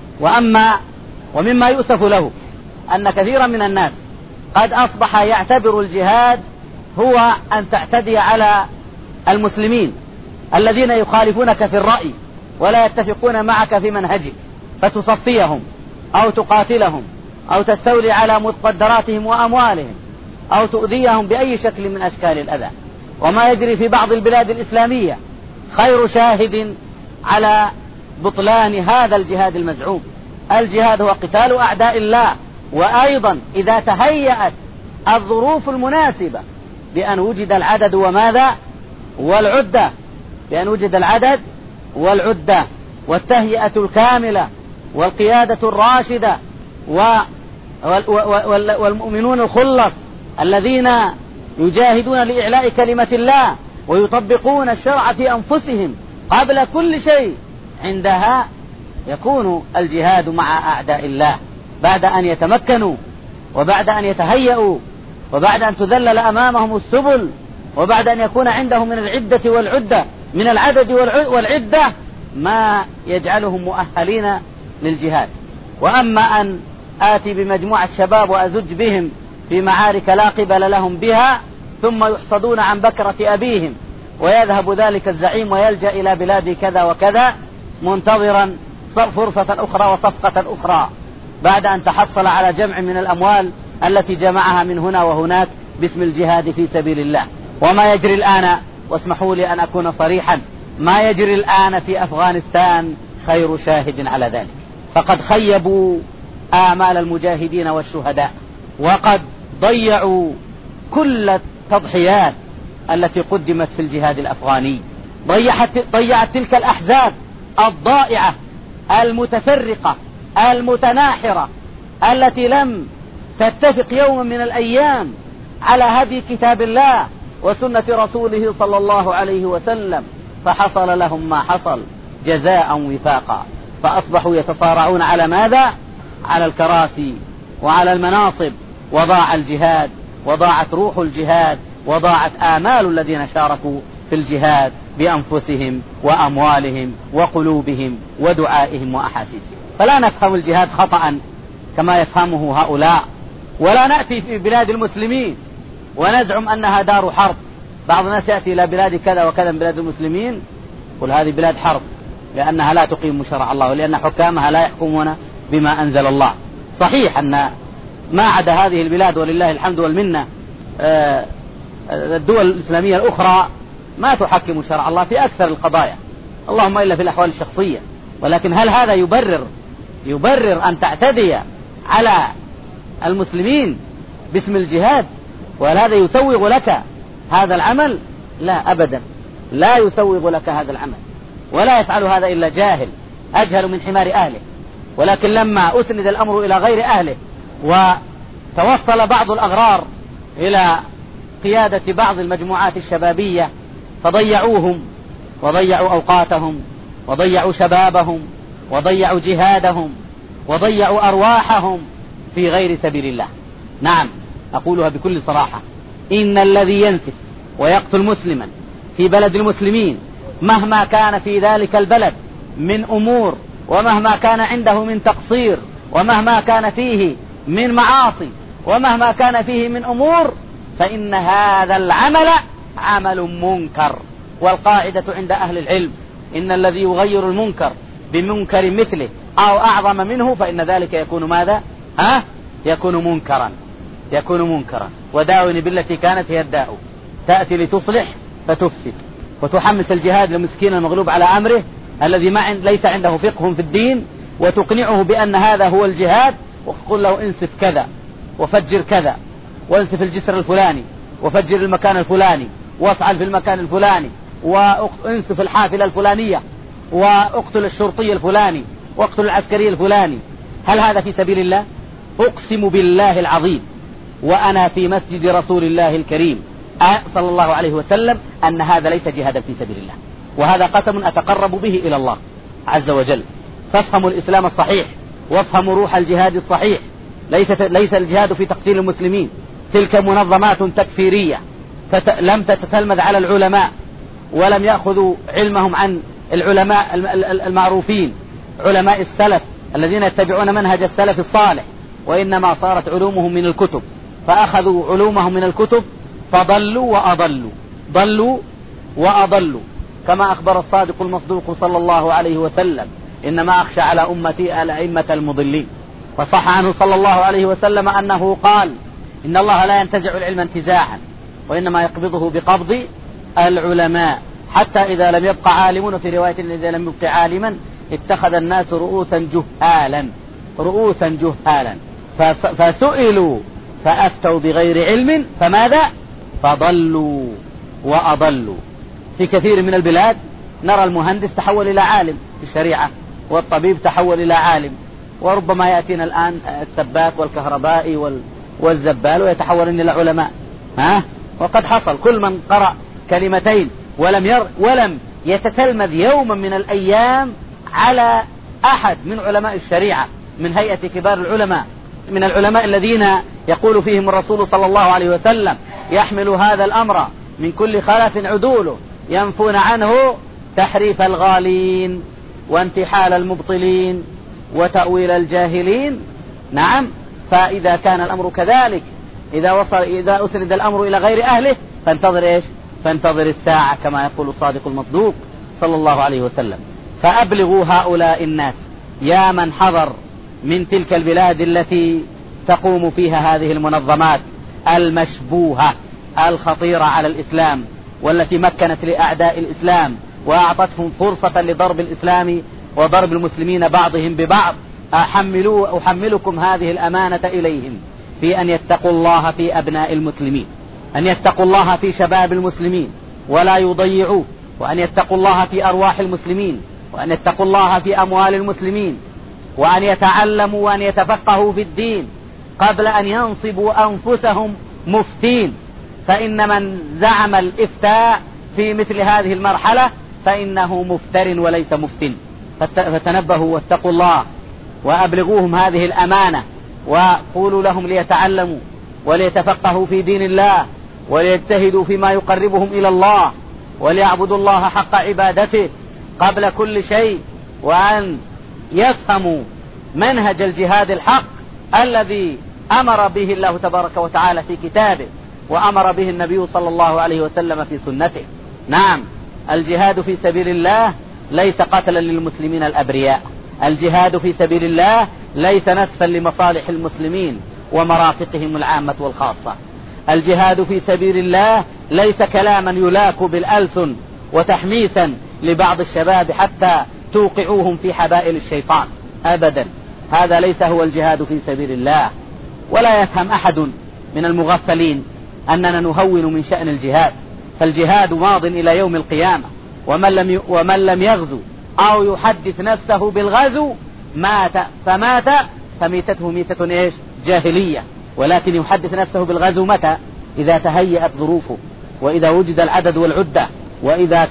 ومما يؤسف له أن كثيرا من الناس قد أصبح يعتبر الجهاد هو أن تعتدي على المسلمين الذين يخالفونك في الرأي ولا يتفقون معك في منهجك، فتصفيهم أو تقاتلهم أو تستولي على مقدراتهم وأموالهم أو تؤذيهم بأي شكل من أشكال الأذى. وما يجري في بعض البلاد الإسلامية خير شاهد على بطلان هذا الجهاد المزعوم. الجهاد هو قتال أعداء الله، وأيضا إذا تهيأت الظروف المناسبة بأن وجد العدد وماذا والعدة، بأن وجد العدد والعدة والتهيئة الكاملة والقيادة الراشدة والمؤمنون الخلص الذين يجاهدون لإعلاء كلمة الله ويطبقون الشرع في أنفسهم قبل كل شيء، عندها يكون الجهاد مع أعداء الله بعد أن يتمكنوا وبعد أن يتهيئوا وبعد أن تذلل أمامهم السبل وبعد أن يكون عندهم من العدة والعدة من العدد والعدة ما يجعلهم مؤهلين للجهاد. وأما أن آتي بمجموعة شباب وأزج بهم في معارك لا قبل لهم بها ثم يحصدون عن بكرة أبيهم ويذهب ذلك الزعيم ويلجأ إلى بلاد كذا وكذا منتظرا فرصة أخرى وصفقة أخرى بعد أن تحصل على جمع من الأموال التي جمعها من هنا وهناك باسم الجهاد في سبيل الله. وما يجري الآن، واسمحوا لي أن أكون صريحا، ما يجري الآن في أفغانستان خير شاهد على ذلك. فقد خيبوا آمال المجاهدين والشهداء وقد ضيعوا كل التضحيات التي قدمت في الجهاد الأفغاني. ضيعت تلك الأحزاب الضائعة المتفرقة المتناحرة التي لم تتفق يوما من الأيام على هدي كتاب الله وسنة رسوله صلى الله عليه وسلم، فحصل لهم ما حصل جزاء وفاقا، فأصبحوا يتصارعون على ماذا؟ على الكراسي وعلى المناصب، وضاع الجهاد وضاعت روح الجهاد وضاعت آمال الذين شاركوا في الجهاد بأنفسهم وأموالهم وقلوبهم ودعائهم وأحاسيسهم. فلا نفهم الجهاد خطأ كما يفهمه هؤلاء، ولا نأتي في بلاد المسلمين ونزعم أنها دار حرب. بعض الناس يأتي إلى بلاد كذا وكذا من بلاد المسلمين يقول هذه بلاد حرب لأنها لا تقيم شرع الله ولأن حكامها لا يحكمون بما أنزل الله. صحيح أن ما عدا هذه البلاد ولله الحمد والمنة الدول الإسلامية الأخرى ما تحكم شرع الله في أكثر القضايا، اللهم إلا في الأحوال الشخصية. ولكن هل هذا يبرر أن تعتدي على المسلمين باسم الجهاد؟ وهل هذا يسوغ لك هذا العمل؟ لا أبدا، لا يسوغ لك هذا العمل، ولا يفعل هذا إلا جاهل أجهل من حمار أهله. ولكن لما أسند الأمر إلى غير أهله وتوصل بعض الأغرار إلى قيادة بعض المجموعات الشبابية فضيعوهم وضيعوا أوقاتهم وضيعوا شبابهم وضيعوا جهادهم وضيعوا أرواحهم في غير سبيل الله. نعم، أقولها بكل صراحة، إن الذي ينسف ويقتل مسلما في بلد المسلمين مهما كان في ذلك البلد من أمور ومهما كان عنده من تقصير ومهما كان فيه من معاصي ومهما كان فيه من أمور فإن هذا العمل عمل منكر. والقاعدة عند أهل العلم إن الذي يغير المنكر بمنكر مثله أو أعظم منه فإن ذلك يكون ماذا؟ يكون منكرا. وداوني بالتي كانت هي الداء، تأتي لتصلح فتفسد وتحمس الجهاد للمسكين المغلوب على أمره الذي ليس عنده فقه في الدين وتقنعه بأن هذا هو الجهاد، وتقول له انسف كذا وفجر كذا وانسف الجسر الفلاني وفجر المكان الفلاني وافعل في المكان الفلاني وانسف الحافلة الفلانية واقتل الشرطي الفلاني واقتلوا العسكري الفلاني، هل هذا في سبيل الله؟ أقسم بالله العظيم وأنا في مسجد رسول الله الكريم صلى الله عليه وسلم أن هذا ليس جهادا في سبيل الله، وهذا قسم أتقرب به إلى الله عز وجل. فافهموا الإسلام الصحيح وافهموا روح الجهاد الصحيح. ليس الجهاد في تقتيل المسلمين، تلك منظمات تكفيرية لم تتتلمذ على العلماء ولم يأخذوا علمهم عن العلماء المعروفين علماء السلف الذين يتبعون منهج السلف الصالح، وإنما صارت علومهم من الكتب، فأخذوا علومهم من الكتب فضلوا وأضلوا كما أخبر الصادق المصدوق صلى الله عليه وسلم: إنما أخشى على أمتي الأئمة المضلين. وصح عنه صلى الله عليه وسلم أنه قال: إن الله لا ينتزع العلم انتزاعا، وإنما يقبضه بقبض العلماء، حتى إذا لم يبقى عالم، في رواية إذا لم يبقى عالما اتخذ الناس رؤوسا جهالا فسئلوا فأفتوا بغير علم فماذا؟ فضلوا وأضلوا. في كثير من البلاد نرى المهندس تحول إلى عالم في الشريعة، والطبيب تحول إلى عالم، وربما يأتينا الآن السباك والكهربائي والزبال ويتحولون إلى علماء. وقد حصل كل من قرأ كلمتين ولم يتتلمذ يوما من الأيام على أحد من علماء الشريعة من هيئة كبار العلماء، من العلماء الذين يقول فيهم الرسول صلى الله عليه وسلم: يحمل هذا الأمر من كل خلف عدوله، ينفون عنه تحريف الغالين وانتحال المبطلين وتأويل الجاهلين. نعم، فإذا كان الأمر كذلك، إذا أسند الأمر إلى غير أهله فانتظر الساعة، كما يقول الصادق المصدوق صلى الله عليه وسلم. فأبلغوا هؤلاء الناس يا من حضر من تلك البلاد التي تقوم فيها هذه المنظمات المشبوهة الخطيرة على الإسلام، والتي مكنت لأعداء الإسلام وأعطتهم فرصة لضرب الإسلام وضرب المسلمين بعضهم ببعض. أحملكم هذه الأمانة إليهم في أن يتقوا الله في أبناء المسلمين، أن يتقوا الله في شباب المسلمين ولا يضيعوه، وأن يتقوا الله في أرواح المسلمين، وأن يتقوا الله في أموال المسلمين، وأن يتعلموا وأن يتفقهوا في الدين قبل أن ينصبوا أنفسهم مفتين. فإن من زعم الإفتاء في مثل هذه المرحلة فإنه مفتر وليس مفتن. فتنبهوا واتقوا الله وأبلغوهم هذه الأمانة، وقولوا لهم ليتعلموا وليتفقهوا في دين الله وليجتهدوا فيما يقربهم إلى الله، وليعبدوا الله حق عبادته قبل كل شيء، وأن يفهموا منهج الجهاد الحق الذي أمر به الله تبارك وتعالى في كتابه، وأمر به النبي صلى الله عليه وسلم في سنته. نعم، الجهاد في سبيل الله ليس قتلا للمسلمين الأبرياء، الجهاد في سبيل الله ليس نسفا لمصالح المسلمين ومرافقهم العامة والخاصة، الجهاد في سبيل الله ليس كلاما يلاك بالألسن وتحميسا لبعض الشباب حتى توقعوهم في حبائل الشيطان، أبدا، هذا ليس هو الجهاد في سبيل الله. ولا يفهم أحد من المغفلين أننا نهون من شأن الجهاد، فالجهاد ماض إلى يوم القيامة، ومن لم يغزو أو يحدث نفسه بالغزو فمات فميتته ميتة جاهلية، ولكن يحدث نفسه بالغزو متى؟ إذا تهيأت ظروفه، وإذا وجد العدد والعدة، وإذا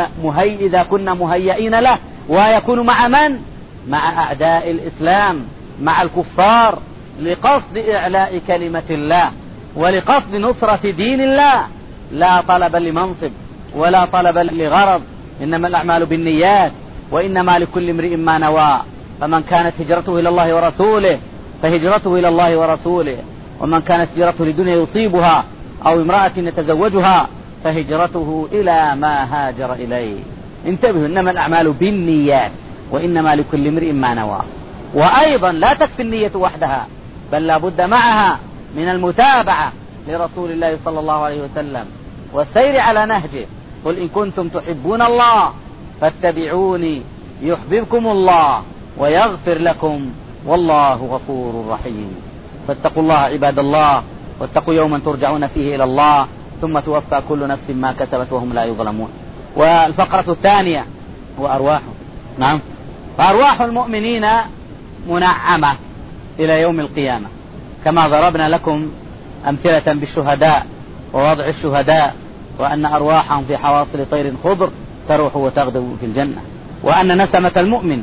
كنا مهيئين له. ويكون مع من؟ مع أعداء الإسلام، مع الكفار، لقصد إعلاء كلمة الله ولقصد نصرة دين الله، لا طلبا لمنصب ولا طلبا لغرض، إنما الأعمال بالنيات وإنما لكل امرئ ما نوى. فمن كانت هجرته إلى الله ورسوله فهجرته إلى الله ورسوله، ومن كانت هجرته لدنيا يصيبها أو امرأة يتزوجها فهجرته إلى ما هاجر إليه. انتبهوا، إنما الأعمال بالنيات وإنما لكل امرئ ما نوى. وأيضا لا تكفي النية وحدها، بل لا بد معها من المتابعة لرسول الله صلى الله عليه وسلم والسير على نهجه. قل إن كنتم تحبون الله فاتبعوني يحببكم الله ويغفر لكم والله غفور رحيم. فاتقوا الله عباد الله، واتقوا يوما ترجعون فيه إلى الله ثم توفى كل نفس ما كسبت وهم لا يظلمون. والفقرة الثانية هو أرواح. نعم، فأرواح المؤمنين منعمة إلى يوم القيامة، كما ضربنا لكم أمثلة بالشهداء ووضع الشهداء، وأن أرواحهم في حواصل طير خضر تروح وتغدو في الجنة، وأن نسمة المؤمن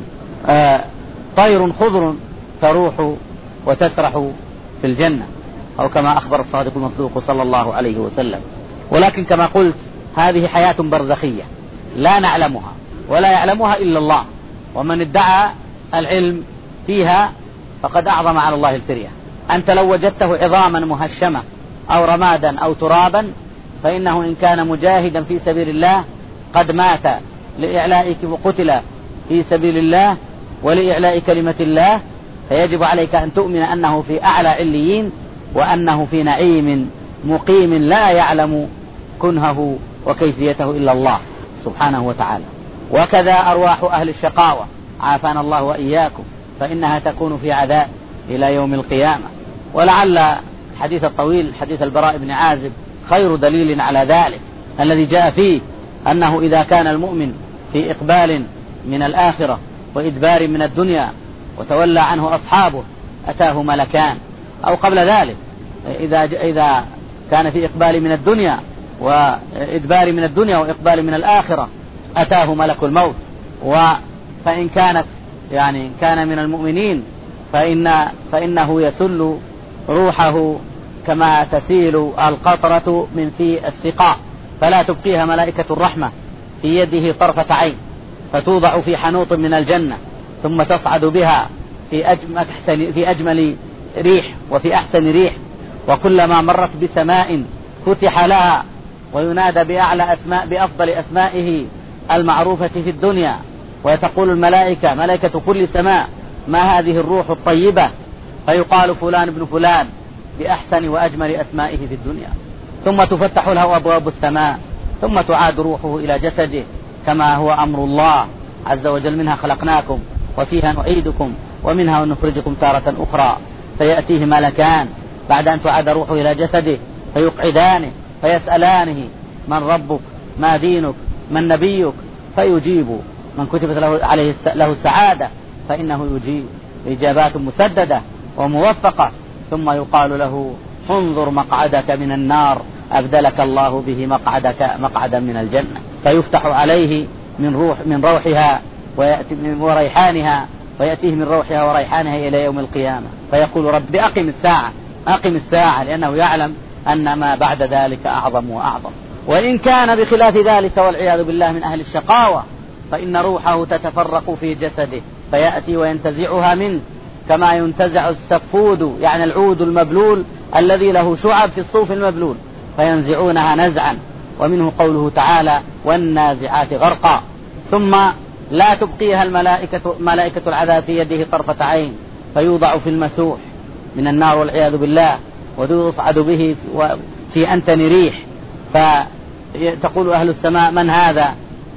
طير خضر تروح وتسرح في الجنة، أو كما أخبر الصادق المصدوق صلى الله عليه وسلم. ولكن كما قلت هذه حياة برزخية لا نعلمها ولا يعلمها إلا الله، ومن ادعى العلم فيها فقد أعظم على الله الفرية. أنت لو وجدته عظاما مهشمة أو رمادا أو ترابا فإنه إن كان مجاهدا في سبيل الله قد مات لإعلاء وقتل في سبيل الله ولإعلاء كلمة الله، فيجب عليك أن تؤمن أنه في أعلى عليين، وأنه في نعيم مقيم لا يعلم كنهه وكيفيته إلا الله سبحانه وتعالى. وكذا أرواح أهل الشقاوة عافانا الله وإياكم، فإنها تكون في عذاب إلى يوم القيامة. ولعل الحديث الطويل حديث البراء بن عازب خير دليل على ذلك، الذي جاء فيه أنه إذا كان المؤمن في إقبال من الآخرة وإدبار من الدنيا وتولى عنه أصحابه أتاه ملكان، أو قبل ذلك إذا كان في إقبال من الدنيا وإدبار من الدنيا وإقبال من الآخرة أتاه ملك الموت. فإن كان من المؤمنين فإنه يسل روحه كما تسيل القطرة من في السقاء، فلا تبقيها ملائكة الرحمة في يده طرفة عين، فتوضع في حنوط من الجنة ثم تصعد بها في أجمل ريح وفي أحسن ريح، وكلما مرت بسماء فتح لها وينادى بأفضل أسمائه المعروفة في الدنيا، وتقول الملائكة ملائكة كل سماء ما هذه الروح الطيبة، فيقال فلان ابن فلان بأحسن وأجمل أسمائه في الدنيا، ثم تفتح له أبواب السماء ثم تعاد روحه إلى جسده كما هو أمر الله عز وجل: منها خلقناكم وفيها نعيدكم ومنها نخرجكم تارة أخرى. فيأتيه ملكان بعد أن تعاد روحه إلى جسده فيقعدانه فيسألانه: من ربك؟ ما دينك؟ من نبيك؟ فيجيب من كتبت له السعادة فإنه يجيب إجابات مسددة وموفقة، ثم يقال له: انظر مقعدك من النار أبدلك الله به مقعدا من الجنة. فيفتح عليه من روحها وريحانها، ويأتيه من روحها وريحانها إلى يوم القيامة، فيقول: رب أقم الساعة، لأنه يعلم أن ما بعد ذلك أعظم وأعظم. وإن كان بخلاف ذلك والعياذ بالله من أهل الشقاوة فإن روحه تتفرق في جسده فيأتي وينتزعها منه كما ينتزع السفود، يعني العود المبلول الذي له شعب في الصوف المبلول، فينزعونها نزعا. ومنه قوله تعالى: والنازعات غرقا. ثم لا تبقيها ملائكة العذاب في يده طرفة عين، فيوضع في المسوح من النار والعياذ بالله، ويصعد به في أنتن ريح، فتقول أهل السماء: من هذا؟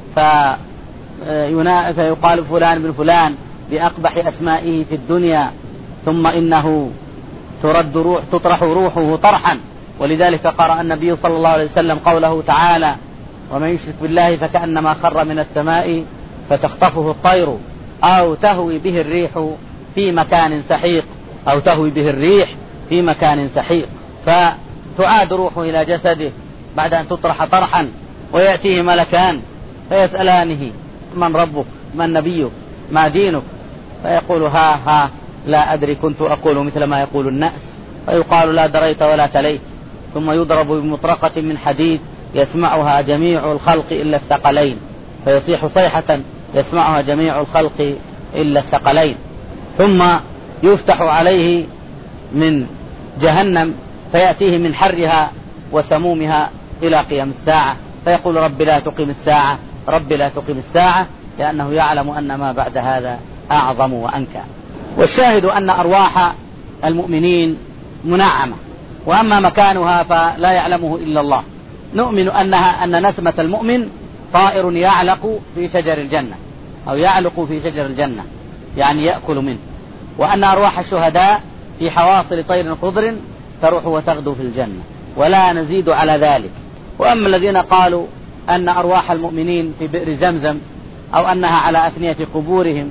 فيقال فلان بن فلان بأقبح أسمائه في الدنيا، ثم إنه تطرح روحه طرحا. ولذلك قرأ النبي صلى الله عليه وسلم قوله تعالى: ومن يشرك بالله فكأنما خر من السماء فتخطفه الطير أو تهوي به الريح في مكان سحيق، أو تهوي به الريح في مكان سحيق. فتعاد روحه إلى جسده بعد أن تطرح طرحا، ويأتيه ملكان فيسألانه: من ربك؟ من نبيك؟ ما دينك؟ فيقول: ها لا أدري، كنت أقول مثل ما يقول الناس. فيقال: لا دريت ولا تليت. ثم يضرب بمطرقة من حديد يسمعها جميع الخلق إلا الثقلين، فيصيح صيحة يسمعها جميع الخلق إلا الثقلين. ثم يفتح عليه من جهنم فيأتيه من حرها وسمومها إلى قيام الساعة، فيقول: رب لا تقم الساعة، رب لا تقم الساعة، لأنه يعلم أن ما بعد هذا أعظم وأنكى. والشاهد أن أرواح المؤمنين منعمة، وأما مكانها فلا يعلمه إلا الله. نؤمن أن نسمة المؤمن طائر يعلق في شجر الجنة، أو يعلق في شجر الجنة، يعني يأكل منه. وأن أرواح الشهداء في حواصل طير خضر تروح وتغدو في الجنة، ولا نزيد على ذلك. وأما الذين قالوا أن أرواح المؤمنين في بئر زمزم، أو أنها على أثنية قبورهم،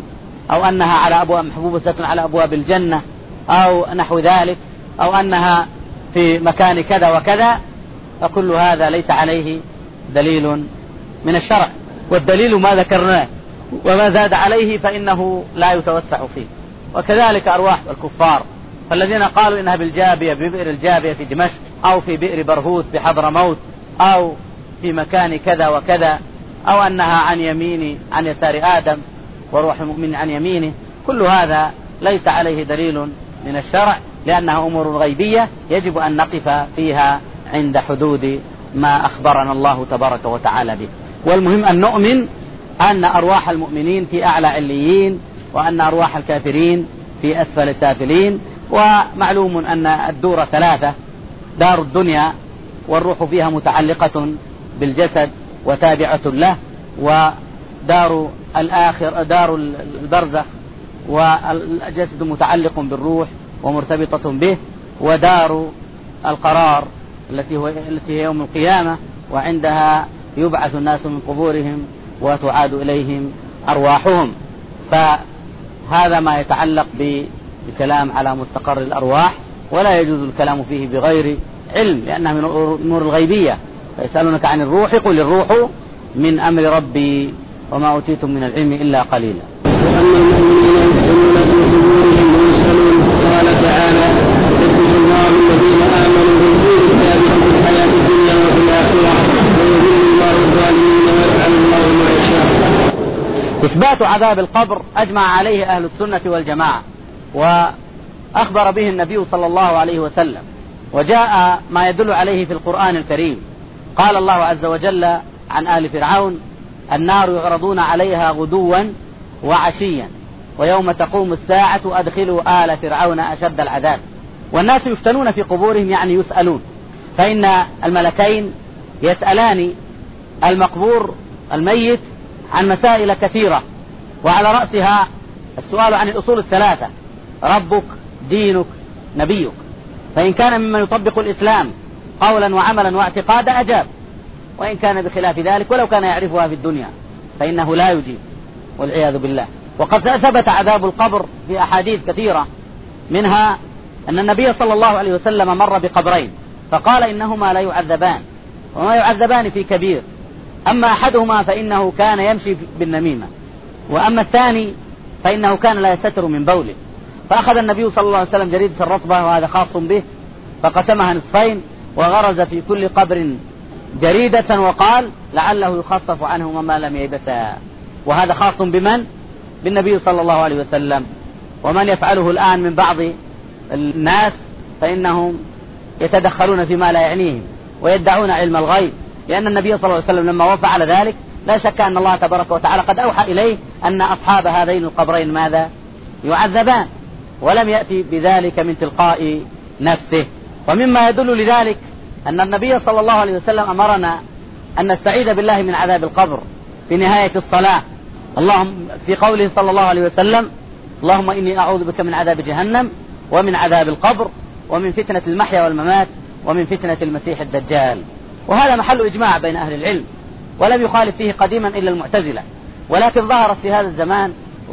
أو أنها على أبواب محبوبة على أبواب الجنة أو نحو ذلك، أو أنها في مكان كذا وكذا، فكل هذا ليس عليه دليل من الشرع، والدليل ما ذكرناه، وما زاد عليه فإنه لا يتوسع فيه. وكذلك أرواح الكفار، فالذين قالوا إنها بالجابية ببئر الجابية في دمشق، أو في بئر برهوت بحضرموت، أو في مكان كذا وكذا، أو أنها عن يسار آدم وروح المؤمن عن يمينه، كل هذا ليس عليه دليل من الشرع، لأنها أمور غيبية يجب أن نقف فيها عند حدود ما أخبرنا الله تبارك وتعالى به. والمهم أن نؤمن أن أرواح المؤمنين في أعلى عليين، وأن أرواح الكافرين في أسفل السافلين. ومعلوم أن الدور ثلاثة: دار الدنيا والروح فيها متعلقة بالجسد وتابعة له، ودار الآخر دار البرزخ والجسد متعلق بالروح ومرتبطة به، ودار القرار التي هي يوم القيامة، وعندها يبعث الناس من قبورهم وتعاد إليهم أرواحهم. فهذا ما يتعلق بالكلام على مستقر الأرواح، ولا يجوز الكلام فيه بغير علم، لأنها من الأمور الغيبية. فيسألونك عن الروح، قل الروح من أمر ربي وما أوتيتم من العلم إلا قليلا. وأما المؤمنين يدخلون في قبورهم ويسألون، قال تعالى: يثبت الله الذين آمنوا بالدين الثابت في الحياة الدنيا وفي الآخرة، ويذل الله الظالمين ويفعل الله ما يشاء. إثبات عذاب القبر أجمع عليه أهل السنة والجماعة، وأخبر به النبي صلى الله عليه وسلم، وجاء ما يدل عليه في القرآن الكريم. قال الله عز وجل عن آل فرعون: النار يعرضون عليها غدوا وعشيا ويوم تقوم الساعة أدخلوا آل فرعون أشد العذاب. والناس يفتنون في قبورهم، يعني يسألون، فإن الملكين يسألان المقبور الميت عن مسائل كثيرة، وعلى رأسها السؤال عن الأصول الثلاثة: ربك، دينك، نبيك. فإن كان ممن يطبق الإسلام قولا وعملا واعتقادا أجاب، وإن كان بخلاف ذلك ولو كان يعرفها في الدنيا فإنه لا يجيب، والعياذ بالله. وقد ثبت عذاب القبر في أحاديث كثيرة، منها أن النبي صلى الله عليه وسلم مر بقبرين فقال: إنهما لا يعذبان، وما يعذبان في كبير. أما أحدهما فإنه كان يمشي بالنميمة، وأما الثاني فإنه كان لا يستتر من بوله. فأخذ النبي صلى الله عليه وسلم جريدة الرطبة، وهذا خاص به، فقسمها نصفين وغرز في كل قبر جريدة، وقال: لعله يخفف عنهما ما لم ييبسا. وهذا خاص بمن؟ بالنبي صلى الله عليه وسلم. ومن يفعله الآن من بعض الناس فإنهم يتدخلون فيما لا يعنيهم ويدعون علم الغيب، لأن النبي صلى الله عليه وسلم لما وفى على ذلك لا شك أن الله تبارك وتعالى قد أوحى إليه أن أصحاب هذين القبرين ماذا؟ يعذبان، ولم يأتي بذلك من تلقاء نفسه. ومما يدل لذلك أن النبي صلى الله عليه وسلم أمرنا أن نستعيذ بالله من عذاب القبر في نهاية الصلاة، اللهم في قوله صلى الله عليه وسلم: اللهم إني أعوذ بك من عذاب جهنم ومن عذاب القبر ومن فتنة المحيا والممات ومن فتنة المسيح الدجال. وهذا محل إجماع بين أهل العلم، ولم يخالف فيه قديما إلا المعتزلة، ولكن ظهرت في هذا الزمان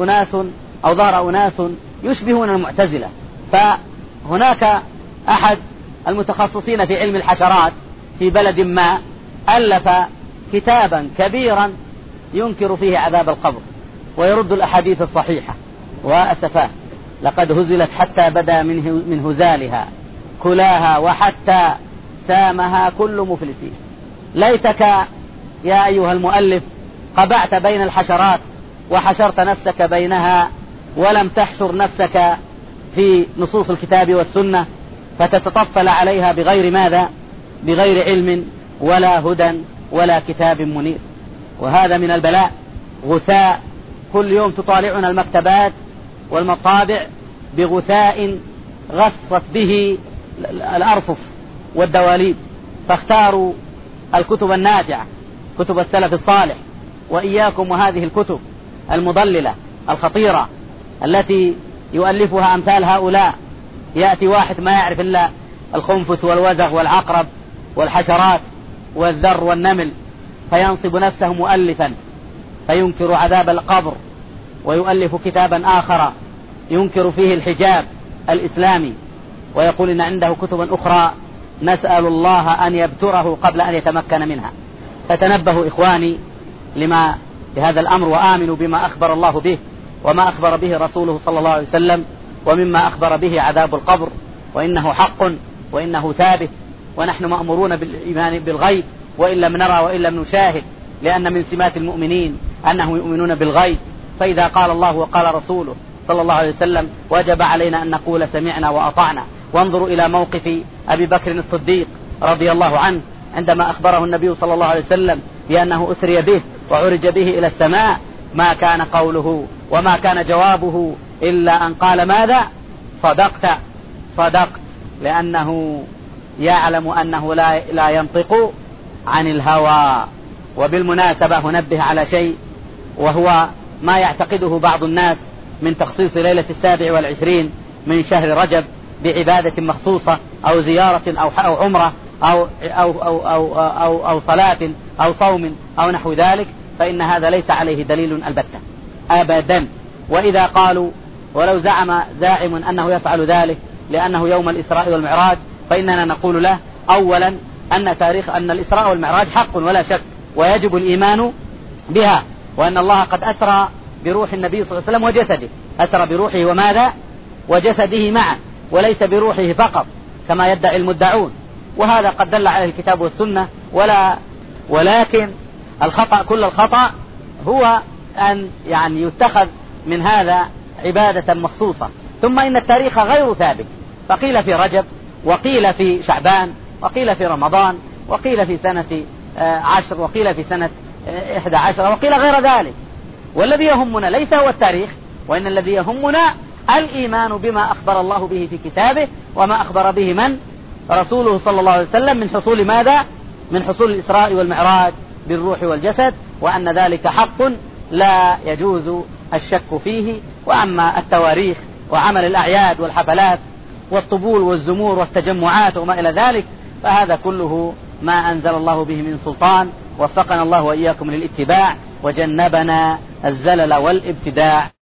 ظهر أناس يشبهون المعتزلة. فهناك أحد المتخصصين في علم الحشرات في بلد ما ألف كتابا كبيرا ينكر فيه عذاب القبر ويرد الأحاديث الصحيحة. وأسفاه، لقد هزلت حتى بدا من هزالها كلاها، وحتى سامها كل مفلسين. ليتك يا أيها المؤلف قبعت بين الحشرات وحشرت نفسك بينها، ولم تحشر نفسك في نصوص الكتاب والسنة فتتطفل عليها بغير ماذا؟ بغير علم ولا هدى ولا كتاب منير. وهذا من البلاء. غثاء، كل يوم تطالعنا المكتبات والمطابع بغثاء غصت به الأرفف والدواليب، فاختاروا الكتب النافعة، كتب السلف الصالح، وإياكم وهذه الكتب المضللة الخطيرة التي يؤلفها أمثال هؤلاء. يأتي واحد ما يعرف إلا الخنفس والوزغ والعقرب والحشرات والذر والنمل، فينصب نفسه مؤلفا فينكر عذاب القبر ويؤلف كتابا آخر ينكر فيه الحجاب الإسلامي ويقول إن عنده كتبا أخرى، نسأل الله أن يبتره قبل أن يتمكن منها. فتنبهوا إخواني لما بهذا الأمر، وآمنوا بما أخبر الله به وما أخبر به رسوله صلى الله عليه وسلم، ومما أخبر به عذاب القبر، وإنه حق وإنه ثابت، ونحن مأمورون بالإيمان بالغيب وإن لم نرى وإن لم نشاهد، لأن من سمات المؤمنين أنهم يؤمنون بالغيب. فإذا قال الله وقال رسوله صلى الله عليه وسلم وجب علينا أن نقول سمعنا وأطعنا. وانظروا إلى موقف أبي بكر الصديق رضي الله عنه عندما أخبره النبي صلى الله عليه وسلم بأنه أسري به وعرج به إلى السماء، ما كان قوله وما كان جوابه إلا أن قال ماذا؟ صدقت، لأنه يعلم أنه لا ينطق عن الهوى. وبالمناسبة هنبه على شيء، وهو ما يعتقده بعض الناس من تخصيص ليلة 27 من شهر رجب بعبادة مخصوصة أو زيارة أو عمرة أو صلاة أو صوم أو نحو ذلك، فإن هذا ليس عليه دليل البتة أبدا. وإذا قالوا ولو زعم زاعم أنه يفعل ذلك لأنه يوم الإسراء والمعراج، فإننا نقول له أولا أن الإسراء والمعراج حق ولا شك، ويجب الإيمان بها، وأن الله قد أسرى بروح النبي صلى الله عليه وسلم وجسده، أسرى بروحه وماذا؟ وجسده معا، وليس بروحه فقط كما يدعي المدعون، وهذا قد دل عليه الكتاب والسنة. ولكن كل الخطأ هو أن يتخذ من هذا عبادة مخصوصة. ثم إن التاريخ غير ثابت، فقيل في رجب، وقيل في شعبان، وقيل في رمضان، وقيل في سنة 10، وقيل في سنة 11، وقيل غير ذلك. والذي يهمنا ليس هو التاريخ، وإن الذي يهمنا الإيمان بما أخبر الله به في كتابه، وما أخبر به من؟ رسوله صلى الله عليه وسلم، من حصول ماذا؟ من حصول الإسراء والمعراج بالروح والجسد، وأن ذلك حق لا يجوز الشك فيه. وأما التواريخ وعمل الأعياد والحفلات والطبول والزمور والتجمعات وما إلى ذلك، فهذا كله ما أنزل الله به من سلطان. وفقنا الله وإياكم للاتباع وجنبنا الزلل والابتداع.